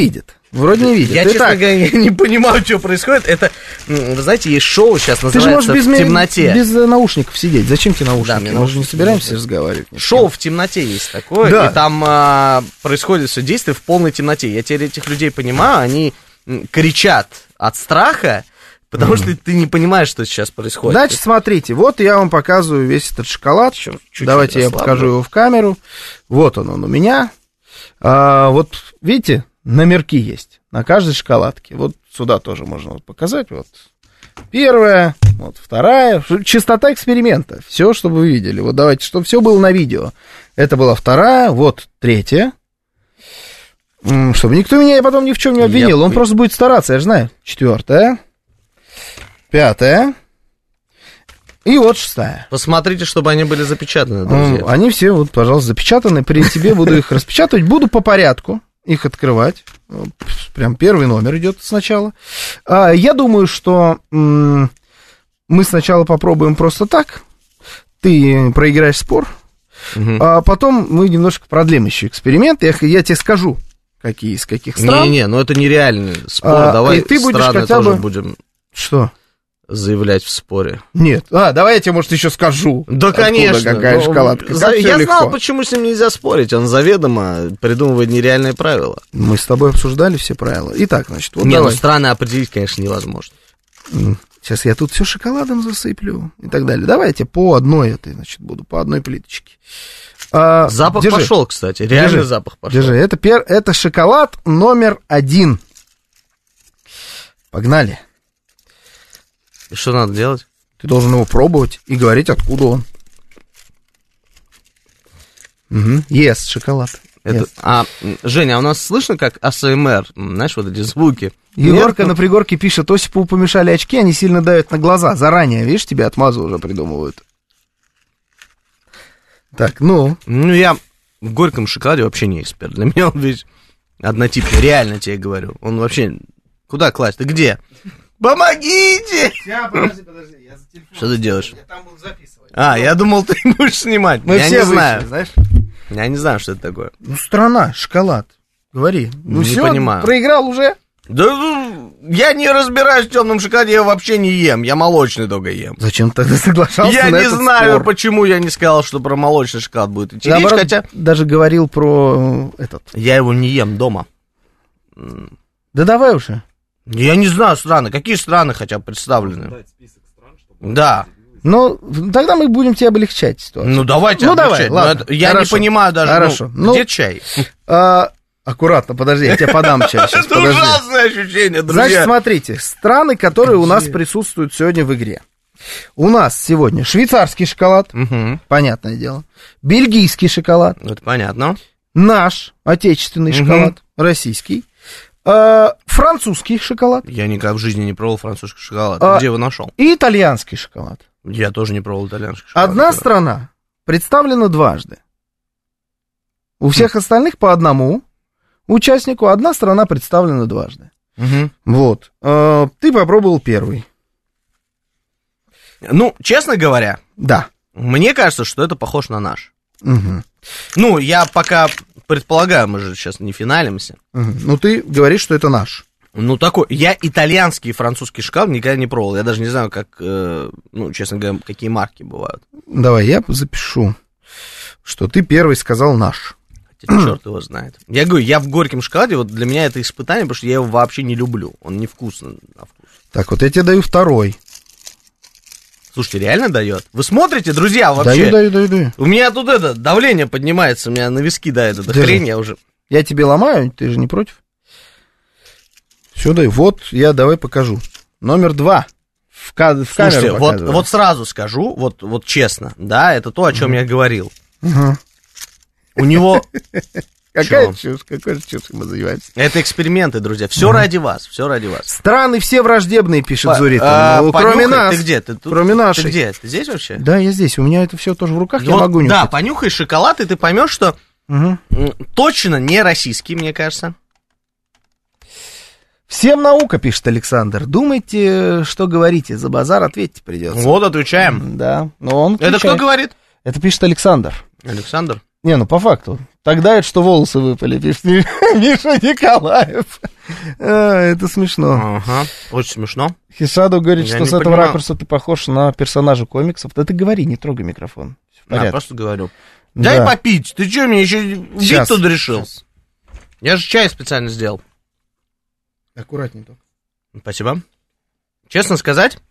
Вроде не видит. Я, честно Итак, говоря, не понимаю, что происходит. Это, вы знаете, есть шоу сейчас, ты же можешь называется без, «В темноте». без наушников сидеть. Зачем тебе наушники? Да, мне Мы же не наушники собираемся нужны. разговаривать. Шоу «В темноте» есть такое, Да. и там а, происходит все действие в полной темноте. Я теперь этих людей понимаю, они м, кричат от страха, потому mm-hmm. что ты не понимаешь, что сейчас происходит. Значит, смотрите, вот я вам показываю весь этот шоколад. Чуть-чуть Давайте я расслаблю. покажу его в камеру. Вот он, он у меня. А, вот, видите, номерки есть на каждой шоколадке. Вот сюда тоже можно вот показать. Вот первая, вот вторая. Чистота эксперимента. Все, чтобы вы видели. Вот давайте, чтобы все было на видео. Это была вторая, вот третья. М, Чтобы никто меня потом ни в чем не обвинил. Я... Он просто будет стараться, я же знаю. Четвертая. Пятая. И вот шестая. Посмотрите, чтобы они были запечатаны, друзья. Они все, вот, пожалуйста, запечатаны. При тебе буду их распечатывать. Буду по порядку их открывать. Прям первый номер идет сначала. Я думаю, что мы сначала попробуем просто так. Ты проиграешь спор. Угу. А потом мы немножко продлим еще эксперимент. Я, я тебе скажу, какие из каких стран. Не-не, ну это нереальный спор. А, Давай и ты будешь страны хотя тоже бы... будем... Что? Заявлять в споре. Нет. А, давай я тебе, может, еще скажу. Да, Откуда, конечно. какая Ну, шоколадка. за... Как Я легко. знал, почему с ним нельзя спорить. Он заведомо придумывает нереальные правила. Мы с тобой обсуждали все правила. Итак, значит, вот Не, давай. ну страны определить, конечно, невозможно. Сейчас я тут все шоколадом засыплю и так далее. Давайте по одной этой, значит, буду, по одной плиточке. А, запах держи. пошел, кстати. Реальный Держи. запах пошел. Держи. Это, пер... это шоколад номер один. Погнали. И что надо делать? Ты должен его пробовать и говорить, откуда он. Угу. Ест шоколад. Это... Yes. А, Женя, а у нас слышно, как эй эс эм ар, знаешь, вот эти звуки? Егорка на пригорке пишет: Осипову помешали очки, они сильно давят на глаза. Заранее, видишь, тебе отмазу уже придумывают. Так, ну. Ну, я в горьком шоколаде вообще не эксперт. Для меня он весь однотипный, реально тебе говорю. Он вообще... Куда класть? Ты где? Помогите! Сейчас, подожди, подожди, я за телефон. Что ты делаешь? Я там буду записывать. А, я думал, ты будешь снимать. Мы я все не знаю. вышли, знаешь? Я не знаю, что это такое. Ну, страна, шоколад. Говори. Ну, Не все, понимаю. проиграл уже? Да ну, я не разбираюсь в темном шоколаде, я его вообще не ем. Я молочный только ем. Зачем ты тогда соглашался Я на не этот знаю, спор? почему я не сказал, что про молочный шоколад будет идти речь, Наоборот, хотя... даже говорил про э, этот. Я его не ем дома. Да давай уже. Я не знаю страны. Какие страны хотя бы представлены? Да. Ну, тогда мы будем тебе облегчать ситуацию. Ну, давайте Ну, облегчать. давай, ладно. Это- Я Хорошо. не понимаю даже, Хорошо. ну, где Ну, чай? А, аккуратно, подожди, я тебе подам чай сейчас. Это Подожди. ужасное ощущение, друзья. Значит, смотрите, страны, которые у нас присутствуют сегодня в игре. У нас сегодня швейцарский шоколад, Мгм. понятное дело, бельгийский шоколад, Это понятно. наш отечественный Мгм. шоколад, российский, а, французский шоколад Я никогда в жизни не пробовал французский шоколад. А- Где его нашел? и итальянский шоколад. Я тоже не пробовал итальянский шоколад. Одна страна представлена дважды. У всех остальных по одному участнику, одна страна представлена дважды. Мгм. Вот. А, ты попробовал первый. Ну, честно говоря, Да. мне кажется, что это похож на наш. Мгм. Ну, я пока предполагаю, мы же сейчас не финалимся. Мгм. Ну, ты говоришь, что это наш. Ну, такой, я итальянский и французский шоколад никогда не пробовал. Я даже не знаю, как, э, ну, честно говоря, какие марки бывают. Давай, я запишу, что ты первый сказал наш. Хотя черт его знает. Я говорю, я в горьком шоколаде, вот для меня это испытание, потому что я его вообще не люблю. Он невкусный на вкус. Так, вот я тебе даю второй. Слушайте, реально дает? Вы смотрите, друзья, вообще? Даю, даю, даю, даю. У меня тут это, давление поднимается, у меня на виски дает эта Держи. хрень, я уже... Я тебе ломаю, ты же не против? Все, дай. Вот, я давай покажу. Номер два. В, ка- в Слушайте, камеру вот, показываю. вот сразу скажу, вот, вот честно, да, это то, о чем я говорил. Мгм. У него... Какая Чё? чушь, какой же чушь мы занимаемся. Это эксперименты, друзья. Все ради вас, все ради вас. Страны все враждебные, пишет По- Зуритон. а, Ну, понюхай, кроме нас. Ты где? Ты тут? Кроме нашей. Ты где? Ты здесь вообще? Да, я здесь. У меня это все тоже в руках, я Вот, могу да, нюхать. понюхай шоколад, и ты поймешь, что Мгм. м, точно не российский, мне кажется. Всем наука, пишет Александр. Думайте, что говорите. За базар ответить придется. Вот, отвечаем. Да. Но он Это кто отвечает. говорит? Это пишет Александр. Александр. Не, ну по факту. Тогда это что волосы выпали, пишет Миша Николаев. А, это смешно. Ага, очень смешно. Хисаду говорит, Я что не с этого понимаю. ракурса ты похож на персонажа комиксов. Да ты говори, не трогай микрофон. Всё в Я порядке. просто говорю. Дай Да. попить. Ты что, мне еще бить Сейчас, тут решил? сейчас. Я же чай специально сделал. Аккуратней только. Спасибо. Честно сказать,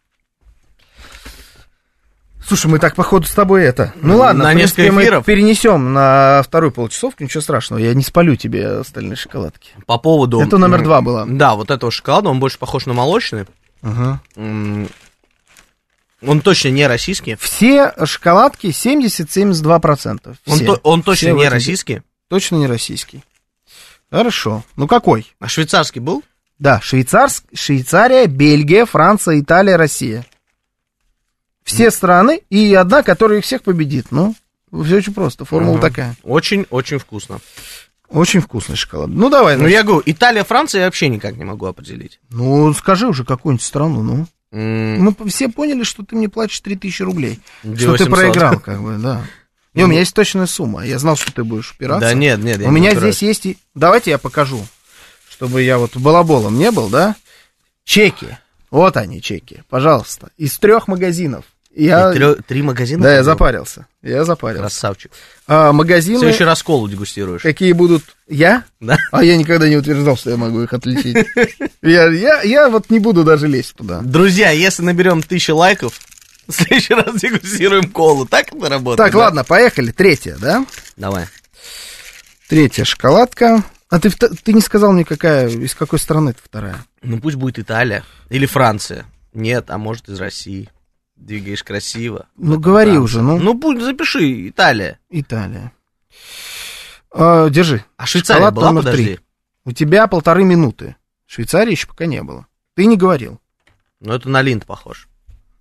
Слушай, мы так, походу, с тобой это... Ну ладно, на в принципе, несколько мы эфиров. перенесем на вторую полчасовку, ничего страшного, я не спалю тебе остальные шоколадки. по поводу... Это номер м, два было. Да, вот этого шоколада, он больше похож на молочный. Ага. М, Он точно не российский. Все шоколадки семьдесят-семьдесят два процента. Он, то- он точно Все в не этом- российский. Точно не российский. Хорошо. Ну какой? А швейцарский был? Да, Швейцарск, Швейцария, Бельгия, Франция, Италия, Россия. Все страны и одна, которая их всех победит. Ну, все очень просто. Формула Ага. такая. Очень-очень вкусно. Очень вкусный шоколад. Ну, давай. Ну, значит. я говорю, Италия, Франция я вообще никак не могу определить. Ну, скажи уже какую-нибудь страну, ну. М, Мы все поняли, что ты мне платишь три тысячи рублей. Где Что ты восемьсот. проиграл, как бы, да. Не, у меня есть точная сумма. Я знал, что ты будешь упираться. Да нет, нет. я У не меня упираюсь. здесь есть и... Давайте я покажу, чтобы я вот балаболом не был, да? Чеки. Вот они, чеки. Пожалуйста. Из трех магазинов. Я... Ты трё- Три магазина? Да, я купил? запарился. Я запарился. Красавчик. А, магазины... Ты еще раз колу дегустируешь. Какие будут... Я? Да? А я никогда не утверждал, что я могу их отличить. Я, я, я вот не буду даже лезть туда. Друзья, если наберем тысячу лайков, в следующий раз дегустируем колу. Так это работает? Так, да? ладно, поехали. Третья, да? Давай. Третья шоколадка. А ты, вт- ты не сказал мне, какая, из какой страны это вторая? Ну пусть будет Италия или Франция. Нет, а может из России. Двигаешь красиво. Ну, говори Франция. уже, ну. Ну, будь, запиши, Италия. Италия. А, держи. А Швейцария Шоколад была, номер подожди. три. У тебя полторы минуты. Швейцарии еще пока не было. Ты не говорил. Ну, это на линд похож.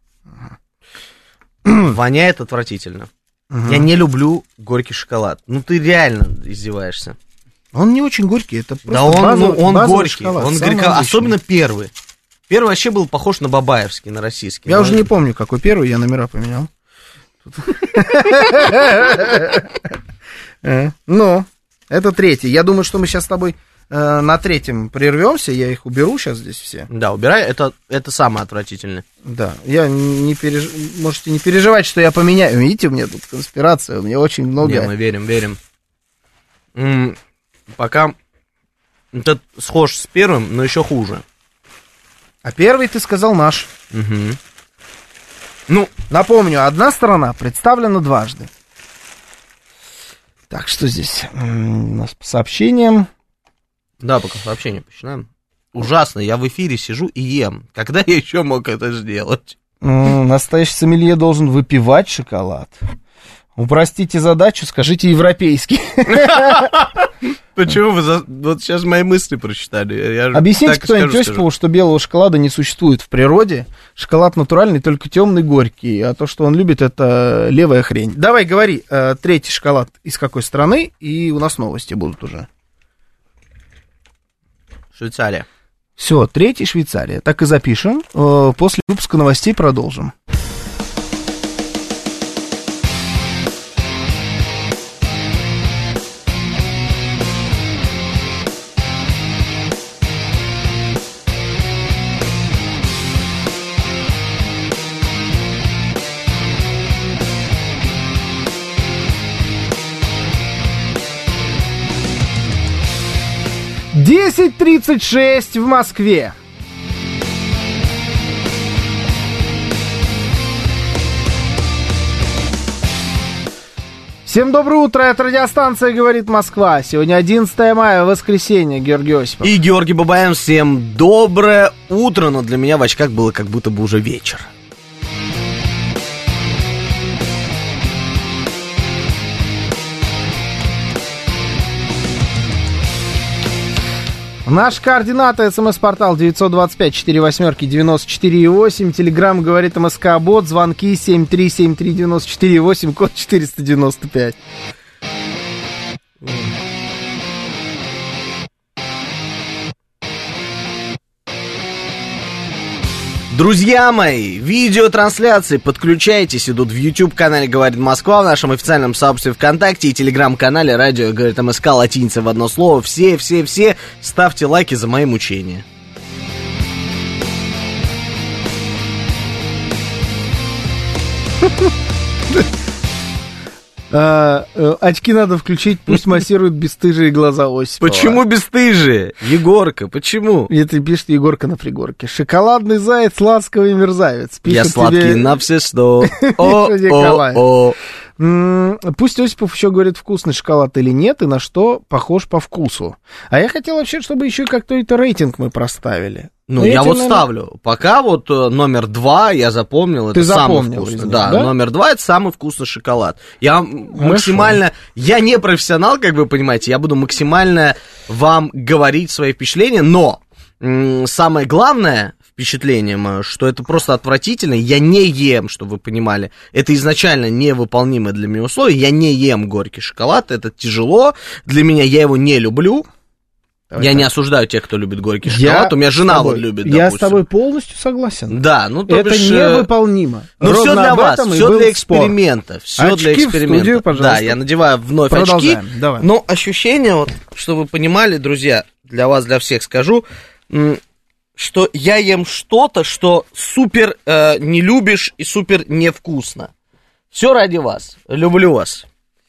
Воняет отвратительно. Мгм. Я не люблю горький шоколад. Ну, ты реально издеваешься. Он не очень горький, это просто Да он, базовый, ну, он базовый горький, шоколад, он самый горько... обычный. особенно первый. Первый вообще был похож на бабаевский, на российский. Я Но уже не помню, какой первый, я номера поменял. Э, Ну, это третий. Я думаю, что мы сейчас с тобой э, на третьем прервемся. Я их уберу сейчас здесь все. Да, убирай, это, это самое отвратительное. Да, я не переж... можете не переживать, что я поменяю. Видите, у меня тут конспирация, у меня очень много. Не, мы верим, верим. М, пока этот схож с первым, но еще хуже. А первый ты сказал наш. Мгм. Ну, Напомню, одна сторона представлена дважды. Так, что здесь М, у нас по сообщениям? да, пока сообщение починаем. Ужасно, я в эфире сижу и ем. Когда я еще мог это сделать? М, Настоящий сомелье должен выпивать шоколад. Упростите задачу, скажите европейский. Почему вы за... вот сейчас мои мысли прочитали? Я Объясните так и кто-нибудь скажу, скажу. Осипову, что белого шоколада не существует в природе. Шоколад натуральный, только темный, горький. А то, что он любит, это левая хрень. Давай, говори, э, третий шоколад из какой страны, и у нас новости будут уже. Швейцария. Все, третий Швейцария. Так и запишем. Э, После выпуска новостей продолжим. десять тридцать шесть в Москве. Всем доброе утро, это радиостанция «Говорит Москва». Сегодня одиннадцатое мая, воскресенье, Георгий Осипов. И Георгий Бабаян, всем доброе утро, но для меня в очках было как будто бы уже вечер. Наши координаты: смс-портал девятьсот двадцать пять сорок восемь девяносто четыре восемь, телеграмм «Говорит МСК Бот», звонки семь три семь три девяносто четыре восемь, код четыреста девяносто пять. Друзья мои, видеотрансляции, подключайтесь, идут в YouTube-канале «Говорит Москва», в нашем официальном сообществе ВКонтакте и телеграм-канале «Радио Говорит МСК» латиница в одно слово. Все-все-все ставьте лайки за мои мучения. А, очки надо включить, пусть массируют бесстыжие глаза Осипова. Почему бесстыжие? Егорка, почему? Это пишет Егорка на пригорке. Шоколадный заяц, ласковый мерзавец. Пишет Я сладкий тебе... на все сто. О-о-о. Пусть Осипов еще говорит, вкусный шоколад или нет, и на что похож по вкусу. А я хотел вообще, чтобы еще какой-то рейтинг мы проставили. Ну, Но я, я вот наверное... ставлю. Пока вот номер два я запомнил, Ты это запомнил, самый вкусный. да, Да, да, номер два это самый вкусный шоколад. Я Хорошо. максимально... Я не профессионал, как вы понимаете, я буду максимально вам говорить свои впечатления, но м- самое главное впечатление мое, что это просто отвратительно. Я не ем, чтобы вы понимали. Это изначально невыполнимое для меня условие. Я не ем горький шоколад, это тяжело. Для меня, я его не люблю. Давай я так. Не осуждаю тех, кто любит горький шоколад. Я У меня жена вот любит, Я допустим. с тобой полностью согласен. Да, ну то это бишь, невыполнимо. Ну все для вас, все для эксперимента. Все для эксперимента. Студию, пожалуйста. Да, я надеваю вновь Продолжаем. очки. Давай. Но ощущение, вот, что вы понимали, друзья, для вас, для всех скажу, что я ем что-то, что супер э, не любишь и супер невкусно. Все ради вас. Люблю вас.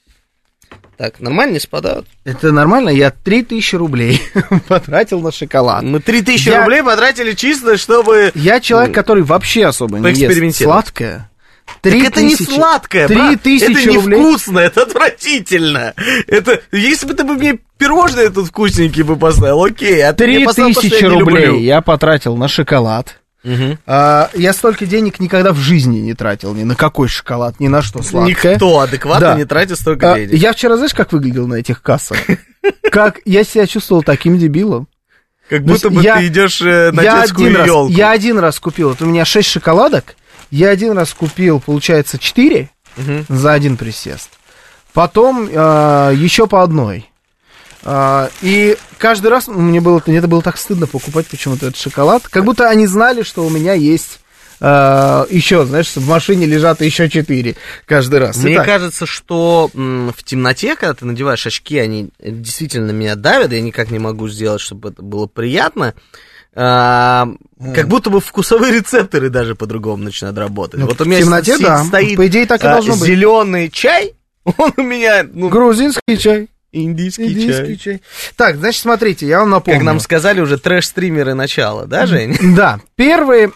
Так, нормально не спадают? Это нормально, я три тысячи рублей потратил на шоколад. Мы три тысячи я... рублей потратили чисто, чтобы... Я человек, который вообще особо не ест сладкое. Так это не сладкое, брат, это невкусно, это отвратительно. Это, если бы ты бы мне пирожное тут вкусненькие бы поставил, окей. А три тысячи рублей я потратил на шоколад. Угу. А, я столько денег никогда в жизни не тратил ни на какой шоколад, ни на что сладкое. Никто адекватно да. не тратит столько а, денег. Я вчера, знаешь, как выглядел на этих кассах? Как я себя чувствовал таким дебилом. Как будто бы ты идешь на детскую елку. Я один раз купил, вот у меня шесть шоколадок, я один раз купил, получается, четыре за один присест. Потом еще по одной. Uh, и каждый раз мне было, мне это было так стыдно покупать почему-то этот шоколад, как будто они знали, что у меня есть uh, еще, знаешь, в машине лежат еще четыре каждый раз. Мне Итак. кажется, что м, в темноте, когда ты надеваешь очки, они действительно меня давят, я никак не могу сделать, чтобы это было приятно. А, mm. Как будто бы вкусовые рецепторы даже по-другому начинают работать. Ну, вот у меня в темноте, си- да. стоит По идее, так и должно быть. Зеленый чай, он у меня... Ну, грузинский чай. Индийский, Индийский чай. чай. Так, значит, смотрите, я вам напомню. Как нам сказали уже трэш-стримеры начала, да, Жень? Да, первый...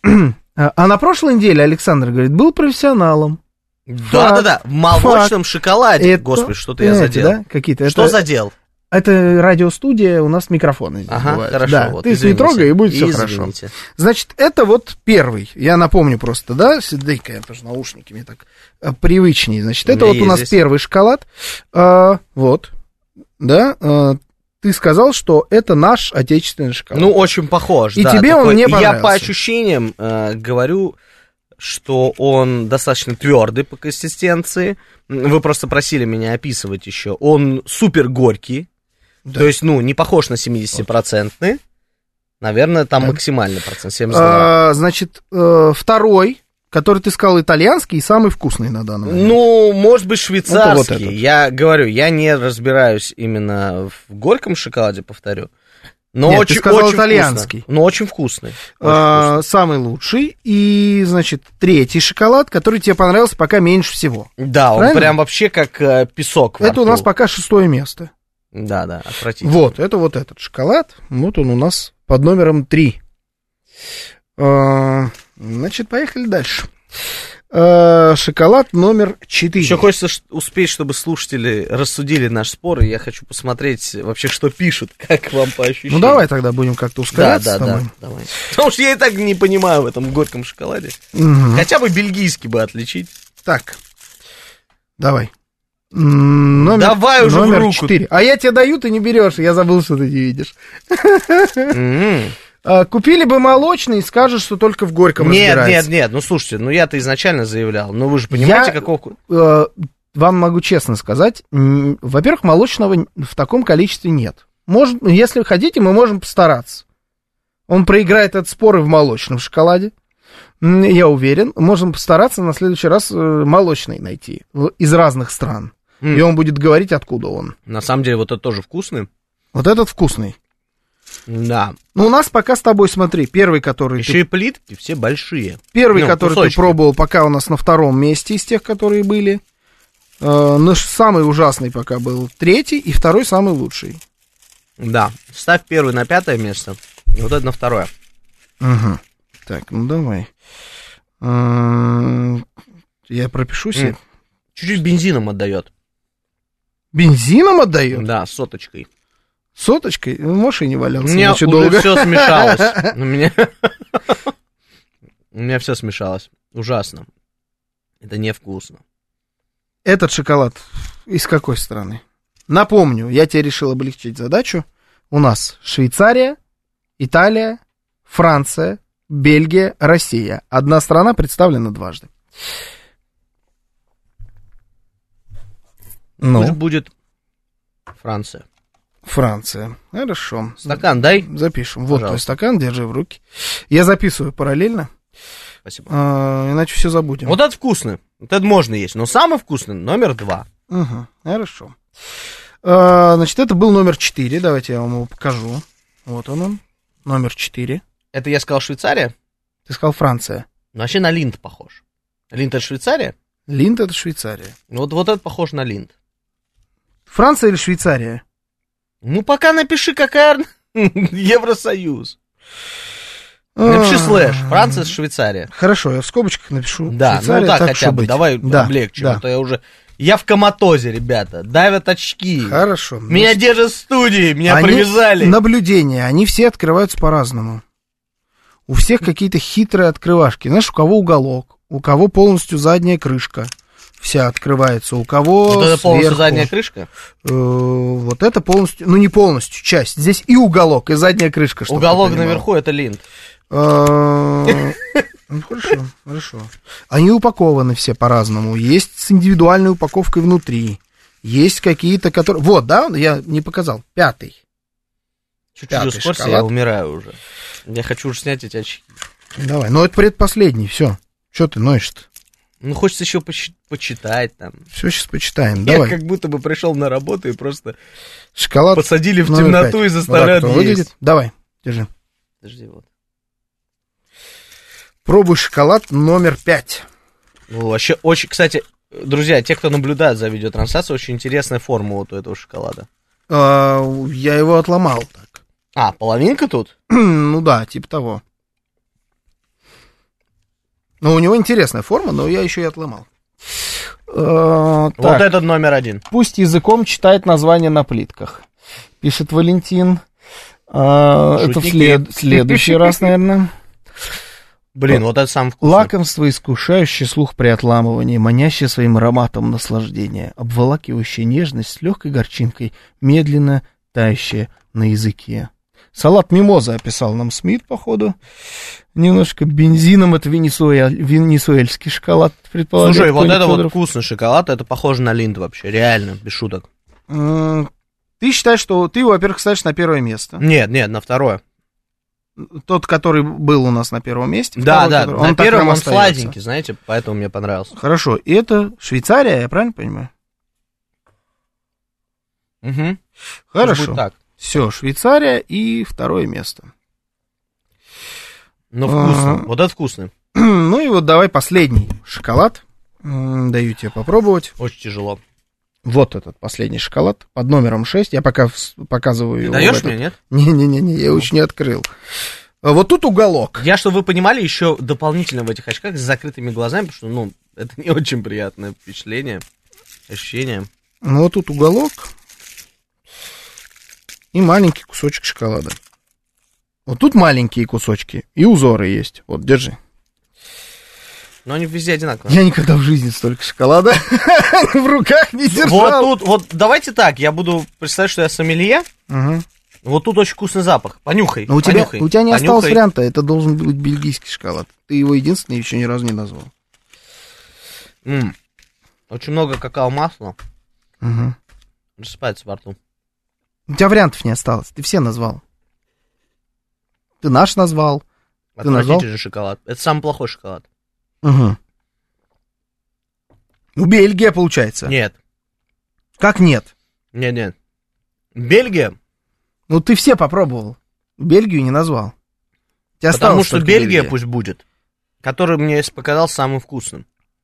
А на прошлой неделе, Александр говорит, был профессионалом. Да-да-да, в молочном Факт. шоколаде. Это... Господи, что-то я задел. Да? Какие-то. Что это... задел? Это радиостудия, у нас микрофоны здесь ага, бывают. Хорошо, да, вот, ты извините, не трогай, и будет все извините. хорошо. Значит, это вот первый, я напомню просто, да, дай-ка я тоже наушники, мне так а, привычнее. Значит, это вот у нас здесь первый шоколад, а, вот, да, а, ты сказал, что это наш отечественный шоколад. Ну, очень похож, и да. тебе такой, он не понравился. Я по ощущениям э, говорю, что он достаточно твердый по консистенции. Вы просто просили меня описывать еще. Он супер горький. Да. То есть, ну, не похож на семидесятипроцентный. Вот. Наверное, там да. максимальный процент, семьдесят два. А, значит, э, второй, который ты сказал итальянский, и самый вкусный на данный момент. Ну, может быть, швейцарский. Вот я говорю, я не разбираюсь именно в горьком шоколаде, повторю. Но Нет, очень, ты сказал очень итальянский. Вкусно. Но очень вкусный. Очень а, вкусный. Самый лучший. И, значит, третий шоколад, который тебе понравился пока меньше всего. Да, правильно? Он прям вообще как э, песок. Это у нас пока шестое место. Да, да, отвратительно. Вот, это вот этот шоколад. Вот он у нас под номером три. А, значит, поехали дальше. А, шоколад номер четыре. Еще хочется успеть, чтобы слушатели рассудили наш спор, и я хочу посмотреть вообще, что пишут, как вам по ощущениям. Ну, давай тогда будем как-то ускоряться. Да, да, да, давай. Потому что я и так не понимаю в этом горьком шоколаде. Угу. Хотя бы бельгийский бы отличить. Так, давай. Номер, давай уже номер в руку. четыре. А я тебе даю, ты не берешь, я забыл, что ты не видишь. Mm-hmm. А, купили бы молочный и скажешь, что только в горьком нет, разбирается. Нет, нет, ну слушайте, ну я-то изначально заявлял, но вы же понимаете, я, какого... Э, вам могу честно сказать, м- во-первых, молочного в таком количестве нет. Может, если хотите, мы можем постараться. Он проиграет этот спор и в молочном шоколаде. Я уверен. Можем постараться на следующий раз молочный найти из разных стран. Mm. И он будет говорить, откуда он. На самом деле, вот это тоже вкусный. Вот этот вкусный. Да. Ну, у нас пока с тобой, смотри, первый, который... Еще ты... и плитки все большие. Первый, ну, который кусочки. ты пробовал, пока у нас на втором месте из тех, которые были. Э, наш самый ужасный пока был третий, и второй самый лучший. Да. Ставь первый на пятое место, и вот это на второе. Угу. Так, ну давай. Э, я пропишу себе. Чуть-чуть бензином отдает. Бензином отдает? Да, соточкой. Соточкой? В машине валялся. У меня уже долго. Все смешалось. У меня... У меня все смешалось. Ужасно. Это невкусно. Этот шоколад из какой страны? Напомню, я тебе решил облегчить задачу. У нас Швейцария, Италия, Франция, Бельгия, Россия. Одна страна представлена дважды. Ну? Пусть будет Франция. Франция. Хорошо. Стакан дай. Запишем. Вот Пожалуйста. твой стакан, держи в руки. Я записываю параллельно. Спасибо. А, иначе все забудем. Вот это вкусный. Вот это можно есть. Но самый вкусный номер два. Угу, хорошо. А, значит, это был номер четыре. Давайте я вам его покажу. Вот он он. Номер четыре. Это я сказал Швейцария? Ты сказал Франция. Ну, вообще на Линд похож. Линд это Швейцария? Линд это Швейцария. Вот, вот это похож на Линд. Франция или Швейцария? Ну, пока напиши, какая Евросоюз. Напиши слэш. Франция, Швейцария. Хорошо, я в скобочках напишу. Да, Швейцария, ну так, так хотя бы. быть. Давай да, облегчим. Да. А то я уже... Я в коматозе, ребята. Давят очки. Хорошо. Меня значит, держат в студии, меня они, привязали. Наблюдения, они все открываются по-разному. У всех какие-то хитрые открывашки. Знаешь, у кого уголок, у кого полностью задняя крышка вся открывается, у кого Вот это сверху. полностью задняя крышка? Э, вот это полностью, ну не полностью, часть. Здесь и уголок, и задняя крышка. чтобы Уголок ты понимал. наверху это Линд. Э, Ну, хорошо, хорошо. Они упакованы все по-разному. Есть с индивидуальной упаковкой внутри. Есть какие-то, которые... Вот, да, я не показал. Пятый. Чуть-чуть Пятый ускорься, шоколад. я умираю уже. Я хочу уже снять эти очки. Давай, ну это предпоследний, все. Че ты ноешь-то? Ну, хочется еще поч- почитать там. Все, сейчас почитаем. Я Давай. как будто бы пришел на работу и просто Шоколад посадили в номер темноту пять. и заставляют Вот так есть. выглядит. Давай, держи. Подожди, вот. Пробуй шоколад номер пять. Ну, вообще очень, кстати, друзья, те, кто наблюдает за видеотрансляцией, очень интересная форма вот у этого шоколада. А, я его отломал так. А, половинка тут? Ну да, типа того. Но у него интересная форма, но я еще и отломал. А, Вот так. этот номер один. Пусть языком читает название на плитках. Пишет Валентин. А, это в Шутники. след- следующий раз, наверное. Блин, вот это самый вкусный. Лакомство, искушающее слух при отламывании, манящее своим ароматом наслаждения, обволакивающее нежность с легкой горчинкой, медленно тающее на языке. Салат мимоза описал нам Смит, походу. Немножко бензином, это венесуэль, венесуэльский шоколад, предполагаю. Слушай, вот это вот вкусный шоколад, это похоже на Линд вообще, реально, без шуток. Ты считаешь, что ты его, во-первых, ставишь на первое место? Нет, нет, на второе. Тот, который был у нас на первом месте. Да, второй, да, который- на так первом прям он остается. сладенький, знаете, поэтому мне понравился. Хорошо, и это Швейцария, я правильно понимаю? Угу. Хорошо. Так. Все, Швейцария и второе место. Но вкусно, А. вот это вкусный. Ну и вот давай последний шоколад. М, Даю тебе попробовать. Очень тяжело. Вот этот последний шоколад под номером шесть. Я пока вс- показываю Ты его. даешь в этот- мне, нет? Не-не-не, я его еще не открыл. А вот тут уголок. Я, чтобы вы понимали, еще дополнительно в этих очках с закрытыми глазами, потому что, ну, это не очень приятное впечатление, ощущение. Ну вот тут уголок. И маленький кусочек шоколада. Вот тут маленькие кусочки. И узоры есть. Вот, держи. Но они везде одинаковые. Я никогда в жизни столько шоколада в руках не Вот держал. тут, вот давайте так, я буду представить, что я сомелье. Мгм. Вот тут очень вкусный запах. Понюхай. Но у тебя, понюхай, у тебя не осталось понюхай. варианта. Это должен быть бельгийский шоколад. Ты его единственный еще ни разу не назвал. М. Очень много какао-масла. Мгм. Рассыпается во рту. У тебя вариантов не осталось. Ты все назвал. Ты наш назвал. Ты назвал? Отвратительный шоколад. Это самый плохой шоколад. Угу. Ну, Бельгия, получается. Нет. Как нет? Нет, нет. Бельгия. Ну, ты все попробовал. Бельгию не назвал. Тебе Потому что Бельгия, Бельгия пусть будет, который мне показался самым вкусным.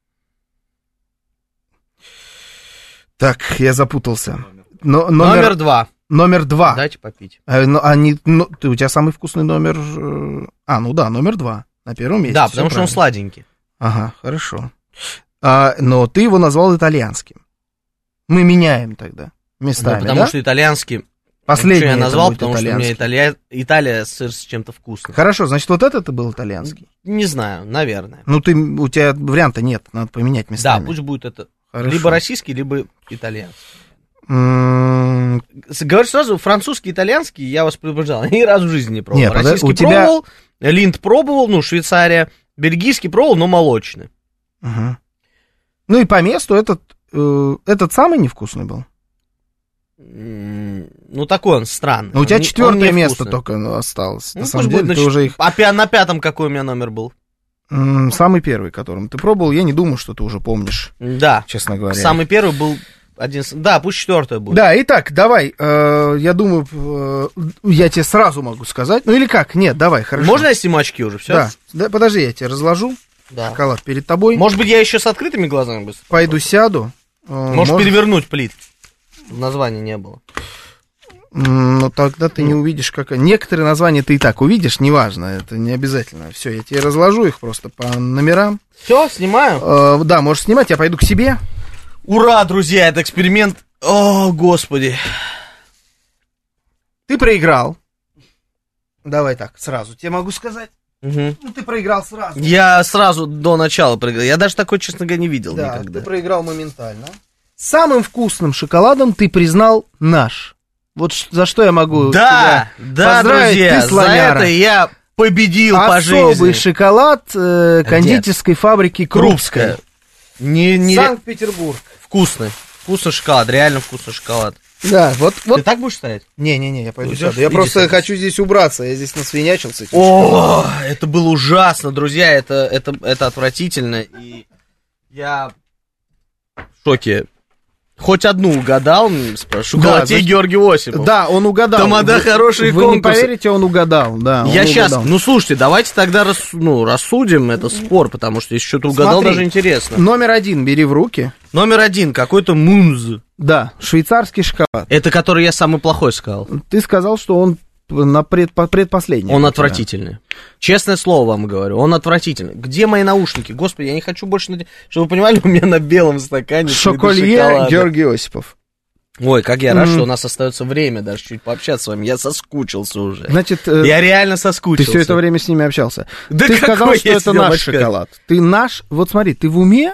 Так, я запутался. Но, Номер, номер, два. номер два. Дайте попить. А, ну, они, ну, ты, у тебя самый вкусный номер... э, А, ну да, номер два. На первом месте. Да, всё потому что он правильно. сладенький. Ага, хорошо. А, но ты его назвал итальянским. Мы меняем тогда местами, Да, потому да? что итальянский... Последний Что я это назвал, будет потому что у меня итальянский. Италия, Италия сыр с чем-то вкусным. Хорошо, значит, вот этот был итальянский. Не знаю, наверное. Ну, ты, у тебя варианта нет, надо поменять местами. Да, пусть будет это Хорошо. либо российский, либо итальянский. М, С- Говорю сразу, французский, итальянский, я вас предупреждал, ни разу в жизни не пробовал. Не, пода- Российский у тебя- пробовал, Линд пробовал, ну, Швейцария, бельгийский пробовал, но молочный. Угу. Ну и по месту этот, э, этот самый невкусный был. М, Ну, такой он странный. Но у тебя Он не- он четвертое место невкусный. только ну, осталось. Ну, На пусть самом будет деле, на ты чет- уже их... А пя- на пятом какой у меня номер был? М, Самый первый, которым ты пробовал, я не думаю, что ты уже помнишь, Да. честно говоря. Самый первый был один... с- Да, пусть четвертый будет. Да, итак, давай, э, я думаю, э, я тебе сразу могу сказать. Ну или как? Нет, давай, хорошо. Можно я сниму очки уже? Все? Да. Да, подожди, я тебе разложу. Да. Шоколад перед тобой. Может быть, я еще с открытыми глазами быстро? Пойду сяду. Э, Можешь мож- перевернуть плит. Названия не было. М, Ну, тогда ты не увидишь, как... Некоторые названия ты и так увидишь, неважно, это не обязательно. Все, я тебе разложу их просто по номерам. Все, снимаю. Э, да, можешь снимать, я пойду к себе. Ура, друзья, это эксперимент. О, господи. Ты проиграл. Давай так, сразу тебе могу сказать. Мгм. Ну, ты проиграл сразу. Я сразу до начала проиграл. Я даже такой, честно говоря, не видел Да, никогда. ты проиграл моментально. Самым вкусным шоколадом ты признал наш. Вот ш- за что я могу Да, тебя да, поздравить, друзья, ты за слоняра. это я победил по Особый жизни. шоколад э, кондитерской фабрики Крупская. Крупская. Не, не... Санкт-Петербург. Вкусный. Вкусный шоколад, реально вкусный шоколад. Да, вот, Ты вот. так будешь стоять? Не-не-не, я пойду Идёшь? сяду. Я Иди просто садись. хочу здесь убраться. Я здесь насвинячил с этим. О, это было ужасно, друзья, это, это, это отвратительно, и я в шоке. Хоть одну угадал, спрашиваю. Да, Шоколатей значит- Георгий Осипов. Да, он угадал. Тамада, Вы- хорошие Вы не конкурсы. поверите, он угадал. Да, он Я сейчас, угадал. ну слушайте, давайте тогда рас, ну, рассудим этот спор, потому что если что-то угадал, Смотри. даже интересно. Номер один бери в руки. Номер один, какой-то Мунз. Да, швейцарский шоколад. Это который я самый плохой сказал. Ты сказал, что он на предпо- предпоследний. Он у тебя. отвратительный. Честное слово вам говорю, он отвратительный. Где мои наушники? Господи, я не хочу больше... наде- Чтобы вы понимали, у меня на белом стакане цветы Шоколье шоколада. Георгий Осипов. Ой, как я рад, Мгм. что у нас остается время даже чуть пообщаться с вами. Я соскучился уже. Значит, э, Я реально ты соскучился. все это время с ними общался. Да ты какой сказал, я что это сидел в наш очках? шоколад. Ты наш... Вот смотри, ты в уме?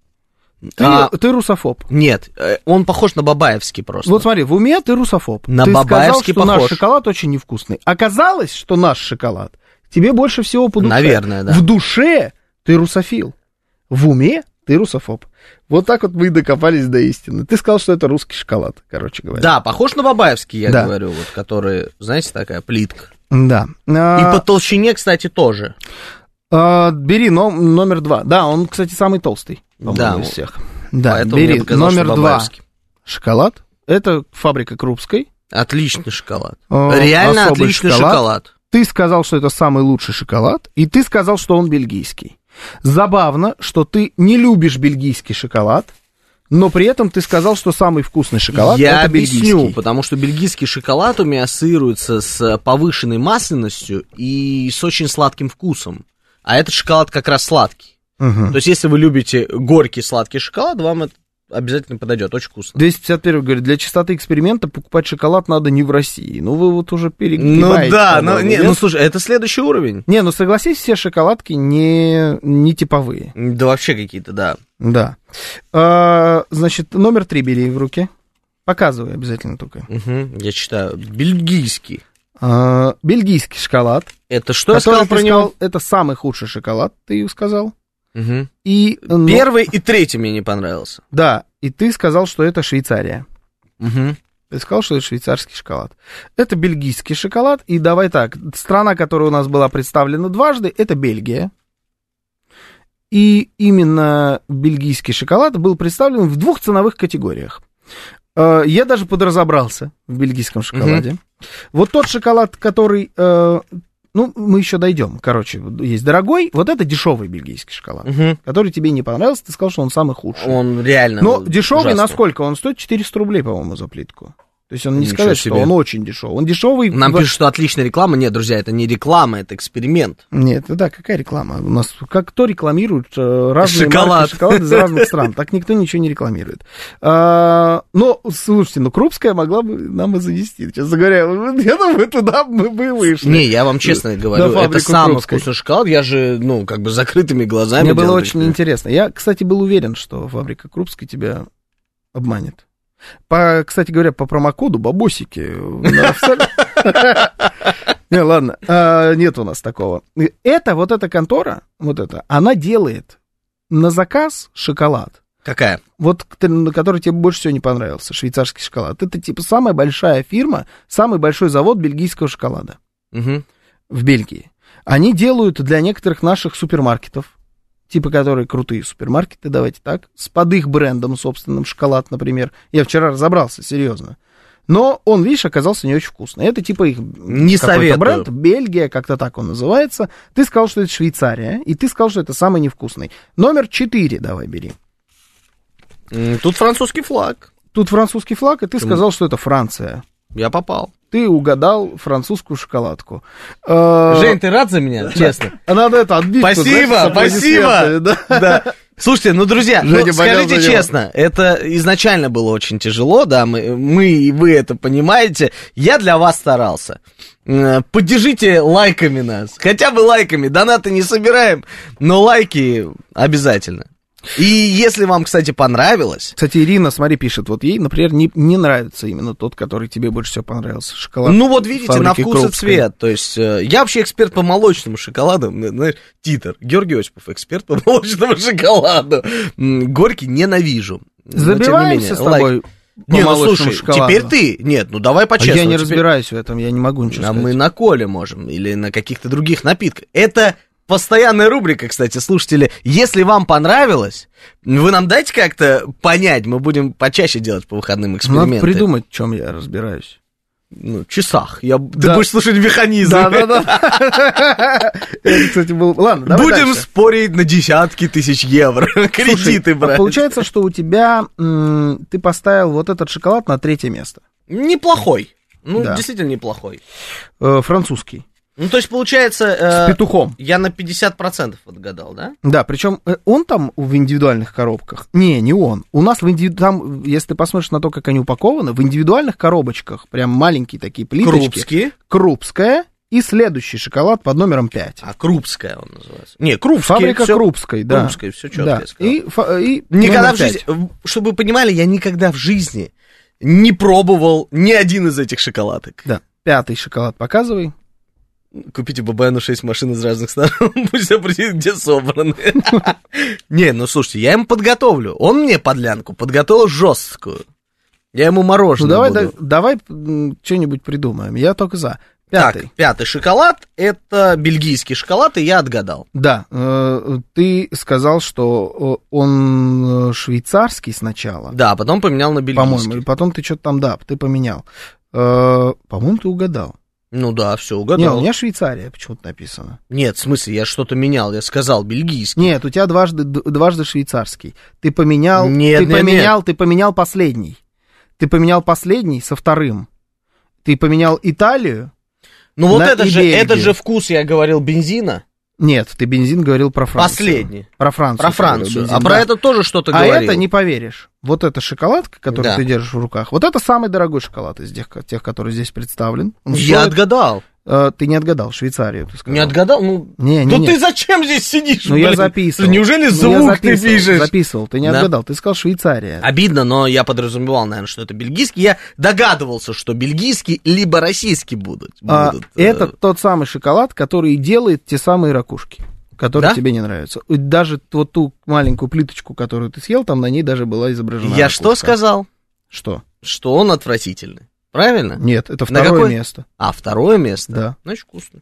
Ты, А, ты русофоб. Нет, э, он похож на бабаевский просто. Вот смотри, в уме ты русофоб. На ты сказал, бабаевский что наш похож. шоколад очень невкусный. Оказалось, что наш шоколад тебе больше всего по душе. Наверное, да. В душе ты русофил. В уме ты русофоб. Вот так вот мы и докопались до истины. Ты сказал, что это русский шоколад, короче говоря. Да, похож на бабаевский, я Да. говорю, вот, который, знаете, такая плитка. Да. И А, по толщине, кстати, тоже. а, бери ном- номер два. Да, он, кстати, самый толстый, по-моему, Да, из всех. Да, Поэтому мне бери показалось, номер что два. бабаевский. Шоколад. Это фабрика Крупской. Отличный шоколад. Э, Реально особый отличный шоколад. шоколад. Ты сказал, что это самый лучший шоколад, и ты сказал, что он бельгийский. Забавно, что ты не любишь бельгийский шоколад, но при этом ты сказал, что самый вкусный шоколад Я это объясню, бельгийский. потому что бельгийский шоколад у меня ассоциируется с повышенной масляностью и с очень сладким вкусом. А этот шоколад как раз сладкий. Мгм. То есть, если вы любите горький сладкий шоколад, вам это обязательно подойдет. Очень вкусно. двести пятьдесят первый говорит, для чистоты эксперимента покупать шоколад надо не в России. Ну, вы вот уже Ну перегибаете. да, ну, по-моему, не, нет? ну слушай, это следующий уровень. Не, ну согласись, все шоколадки не, не типовые. Да вообще какие-то, да. Да. А, значит, номер три бери в руки. Показывай обязательно только. Мгм, я читаю. Бельгийский. А, бельгийский шоколад. Это что я который сказал ты про него? сказал, это самый худший шоколад, ты сказал. Мгм. И, ну, Первый и третий мне не понравился. да, и ты сказал, что это Швейцария. Мгм. Ты сказал, что это швейцарский шоколад. Это бельгийский шоколад. И давай так, страна, которая у нас была представлена дважды, это Бельгия. И именно бельгийский шоколад был представлен в двух ценовых категориях. Я даже подразобрался в бельгийском шоколаде. Mm-hmm. Вот тот шоколад, который... Ну, мы еще дойдем. Короче, есть дорогой, вот это дешевый бельгийский шоколад, угу. который тебе не понравился, ты сказал, что он самый худший. Он реально Но дешевый ужасный. Насколько? Он стоит четыреста рублей, по-моему, за плитку. То есть он не Ничего сказать, себе. что он очень дешевый. Он дешевый. Нам в... пишут, что отличная реклама. Нет, друзья, это не реклама, это эксперимент. Нет, да, какая реклама? У нас как кто рекламирует разные Шоколад. марки шоколада из разных стран? Так никто ничего не рекламирует. А, но, слушайте, ну Крупская могла бы нам и занести. Честно говоря, я думаю, туда мы бы вышли. Не, я вам честно говорю, это самый Крупской. вкусный шоколад. Я же, ну, как бы закрытыми глазами. Мне было делал очень интересно. Я, кстати, был уверен, что фабрика Крупской тебя обманет. По, кстати говоря, по промокоду бабосики. Не, ладно, нет у нас такого. Это, вот эта контора, вот эта, она делает на заказ шоколад. Какая? Вот, который тебе больше всего не понравился, швейцарский шоколад. Это, типа, самая большая фирма, самый большой завод бельгийского шоколада в Бельгии. Они делают для некоторых наших супермаркетов, типа, которые крутые супермаркеты, давайте так, с под их брендом собственным, шоколад, например. Я вчера разобрался, серьезно. Но он, видишь, оказался не очень вкусный. Это типа их не какой-то советую. Бренд, Бельгия, как-то так он называется. Ты сказал, что это Швейцария, и ты сказал, что это самый невкусный. Номер четыре давай бери. Тут французский флаг. Тут французский флаг, и ты сказал, что это Франция. Я попал. Ты угадал французскую шоколадку. Жень, ты рад за меня, честно? Надо это отбить. Спасибо, спасибо. Да. Слушайте, ну, друзья, ну, скажите честно, это изначально было очень тяжело, да, мы, мы и вы это понимаете. Я для вас старался. Поддержите лайками нас, хотя бы лайками, донаты не собираем, но лайки обязательно. И если вам, кстати, понравилось... Кстати, Ирина, смотри, пишет, вот ей, например, не, не нравится именно тот, который тебе больше всего понравился, шоколад. Ну вот видите, на вкус Крупской. И цвет, то есть э, я вообще эксперт по молочному шоколаду, знаешь, титр, Георгий Осипов, эксперт по молочному шоколаду, горький ненавижу. Забиваемся с тобой по не, ну молочному слушай, шоколаду. теперь ты, нет, ну давай А по-честному. я не теперь... разбираюсь в этом, я не могу ничего а сказать. мы на коле можем, или на каких-то других напитках. Это... Постоянная рубрика, кстати, слушатели. Если вам понравилось, вы нам дайте как-то понять, мы будем почаще делать по выходным эксперименты. Надо придумать, в чем я разбираюсь. Ну, в часах. Я... Да. Ты будешь слушать механизм. Да-да-да. Это, кстати, был... Ладно, давай Будем дальше. спорить на десятки тысяч евро. Кредиты брать. Получается, что у тебя... М- ты поставил вот этот шоколад на третье место. Неплохой. Ну, Да. действительно неплохой. Э, французский. Ну, то есть, получается... С э, петухом. Я на пятьдесят процентов отгадал, да? Да, причем он там в индивидуальных коробках. Не, не он. У нас в индивиду... там, если ты посмотришь на то, как они упакованы, в индивидуальных коробочках, прям маленькие такие плиточки. Крупский. Крупская и следующий шоколад под номером пять. А, Крупская он называется. Не, Крупский. Фабрика всё... Крупской, да. Крупской, все четко Да. я сказал. И, фа- и Никогда номер в жизни, пять. чтобы вы понимали, я никогда в жизни не пробовал ни один из этих шоколадок. Да. Пятый шоколад показывай. Купите Бабаяну шесть машин из разных сторон, пусть определит, где собраны. Не, ну слушайте, я ему подготовлю. Он мне подлянку подготовил жесткую. Я ему Ну мороженое давай, буду. да- давай м, что-нибудь придумаем. Я только за. Пятый. Так, пятый шоколад, это бельгийский шоколад, и я отгадал. Да, э, ты сказал, что э, он э, швейцарский сначала, Да, потом поменял на бельгийский. по-моему, и потом ты что-то там, да, ты поменял. Э, по-моему, ты угадал. Ну да, все, Не, угадал. у меня Швейцария почему-то написано. Нет, в смысле, я что-то менял, я сказал бельгийский. Нет, у тебя дважды, д- дважды швейцарский. Ты поменял, Нет, ты нет, поменял, ты поменял последний. Ты поменял последний со вторым. Ты поменял Италию. Ну вот на это же, Бельгию. это же вкус, я говорил, бензина. Нет, ты бензин говорил про Францию. Последний. Про Францию. Про ты говорил, Францию. бензин, А про да. это тоже что-то А говорил. это не поверишь. Вот эта шоколадка, которую Да. ты держишь в руках, вот это самый дорогой шоколад из тех, тех который здесь представлен. Он Я стоит, отгадал. э, ты не отгадал, Швейцарию, ты сказал. Не отгадал? Ну, Не, не, ну не. ты зачем здесь сидишь? Ну, я блин? записывал. Неужели Ну, звук я ты записывал, пишешь? Записывал, ты не Да. отгадал, ты сказал Швейцария. Обидно, но я подразумевал, наверное, что это бельгийский. Я догадывался, что бельгийский либо российский будут. А, будут, э, это тот самый шоколад, который делает те самые ракушки, которые Да? тебе не нравятся. И даже вот ту маленькую плиточку, которую ты съел, там на ней даже была изображена Я что ракушка. сказал? Что? что он отвратительный. Правильно? Нет, это второе какое... место. А, второе место? Да. Значит, вкусно.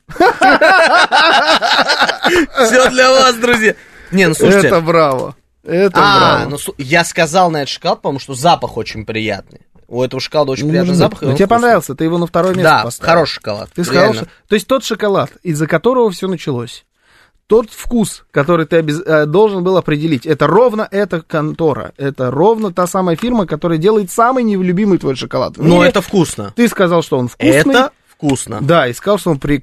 Все для вас, друзья. Не, ну слушайте. Это браво. Это а, браво. ну я сказал на этот шоколад, потому что запах очень приятный. У этого шоколада очень приятный запах. Ну, тебе понравился, ты его на второе место да, поставил. Да, хороший шоколад. Ты сказал, что... То есть тот шоколад, из-за которого все началось, тот вкус, который ты обез... должен был определить, это ровно эта контора, это ровно та самая фирма, которая делает самый нелюбимый твой шоколад. Но это вкусно. Ты сказал, что он вкусный. Это вкусно. Да, и сказал, что он при...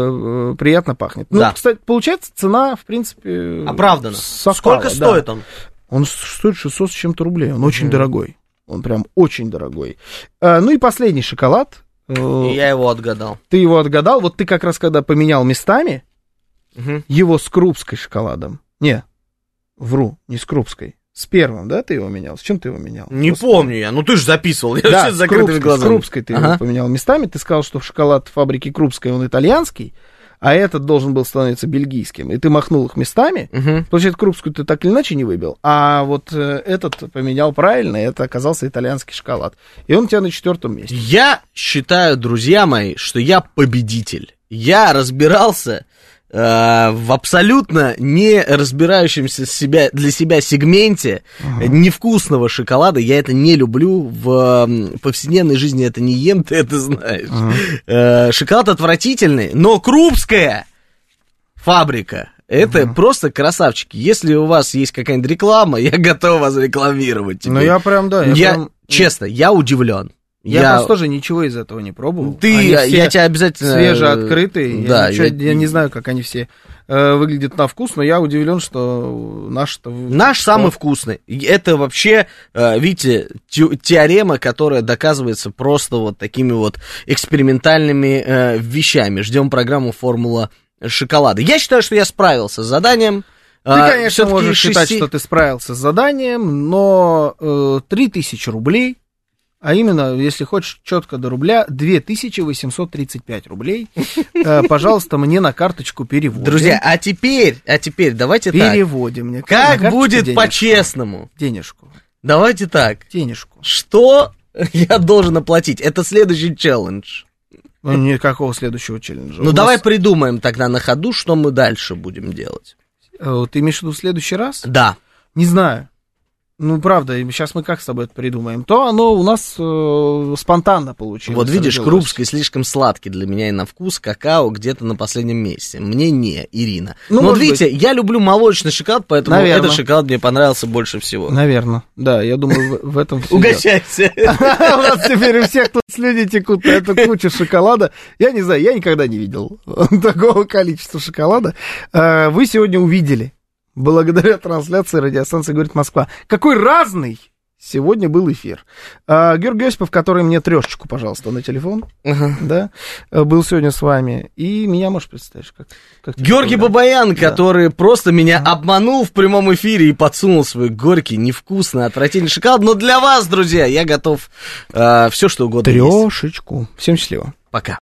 э, приятно пахнет. Ну, да. Кстати, получается, цена, в принципе... оправдана. Совпала, сколько да. стоит он? Он стоит шестьсот с чем-то рублей, он очень mm. дорогой. Он прям очень дорогой. А, ну и последний шоколад. И я его отгадал. Ты его отгадал. Вот ты как раз когда поменял местами угу. его с крупской шоколадом. Не, вру, не с крупской. С первым, да, ты его менял? С чем ты его менял? Не Просто... помню я. Ну ты же записывал. Я да, вообще с закрытыми крупской, глазами. С крупской ты ага. его поменял местами. Ты сказал, что шоколад фабрики Крупской, он итальянский, а этот должен был становиться бельгийским. И ты махнул их местами. Угу. Получается, крупскую ты так или иначе не выбил. А вот э, этот поменял правильно, и это оказался итальянский шоколад. И он у тебя на четвертом месте. Я считаю, друзья мои, что я победитель. Я разбирался э, в абсолютно не разбирающемся себя, для себя сегменте uh-huh. невкусного шоколада. Я это не люблю. В э, повседневной жизни это не ем, ты это знаешь. Uh-huh. Э, шоколад отвратительный, но Крупская фабрика. Это uh-huh. просто красавчики. Если у вас есть какая-нибудь реклама, я готов вас рекламировать. Теперь. Ну я прям, да. Я, я прям... Честно, я удивлен. Я, я просто тоже ничего из этого не пробовал. Ты, я, я тебя обязательно... Свежеоткрытые. Да, я, ничего, я... я не знаю, как они все э, выглядят на вкус, но я удивлен, что наш-то... Наш что? Самый вкусный. Это вообще, э, видите, те, теорема, которая доказывается просто вот такими вот экспериментальными э, вещами. Ждем программу «Формула шоколада». Я считаю, что я справился с заданием. Ты, конечно, можешь шести... считать, что ты справился с заданием, но э, три тысячи рублей... А именно, если хочешь четко до рубля, две тысячи восемьсот тридцать пять рублей. Э, пожалуйста, мне на карточку переводим. Друзья, а теперь, а теперь давайте переводим так. Переводим мне. Как будет денежку. По-честному? Денежку. Давайте так. Денежку. Что я должен оплатить? Это следующий челлендж. Ну, никакого следующего челленджа. Ну, нас... давай придумаем тогда на ходу, что мы дальше будем делать. Э, ты имеешь в виду в следующий раз? Да. Не знаю. Ну, правда, сейчас мы как с тобой это придумаем? То оно у нас э, спонтанно получилось. Вот видишь, Крупский слишком сладкий для меня и на вкус, какао где-то на последнем месте. Мне не, Ирина. Ну, Но вот видите, быть. Я люблю молочный шоколад, поэтому Наверно. Этот шоколад мне понравился больше всего. Наверное, да, я думаю, в этом все. Угощайся. У нас теперь у всех тут слюни текут на эту кучу шоколада. Я не знаю, я никогда не видел такого количества шоколада. Вы сегодня увидели. Благодаря трансляции радиостанции «Говорит Москва». Какой разный сегодня был эфир. А, Георгий Осипов, который мне трешечку, пожалуйста, на телефон, uh-huh. да, был сегодня с вами. И меня можешь представить? Как, как Георгий Бабаян, да. который просто меня uh-huh. обманул в прямом эфире и подсунул свой горький, невкусный, отвратительный шоколад. Но для вас, друзья, я готов э, все, что угодно. Трешечку. Всем счастливо. Пока.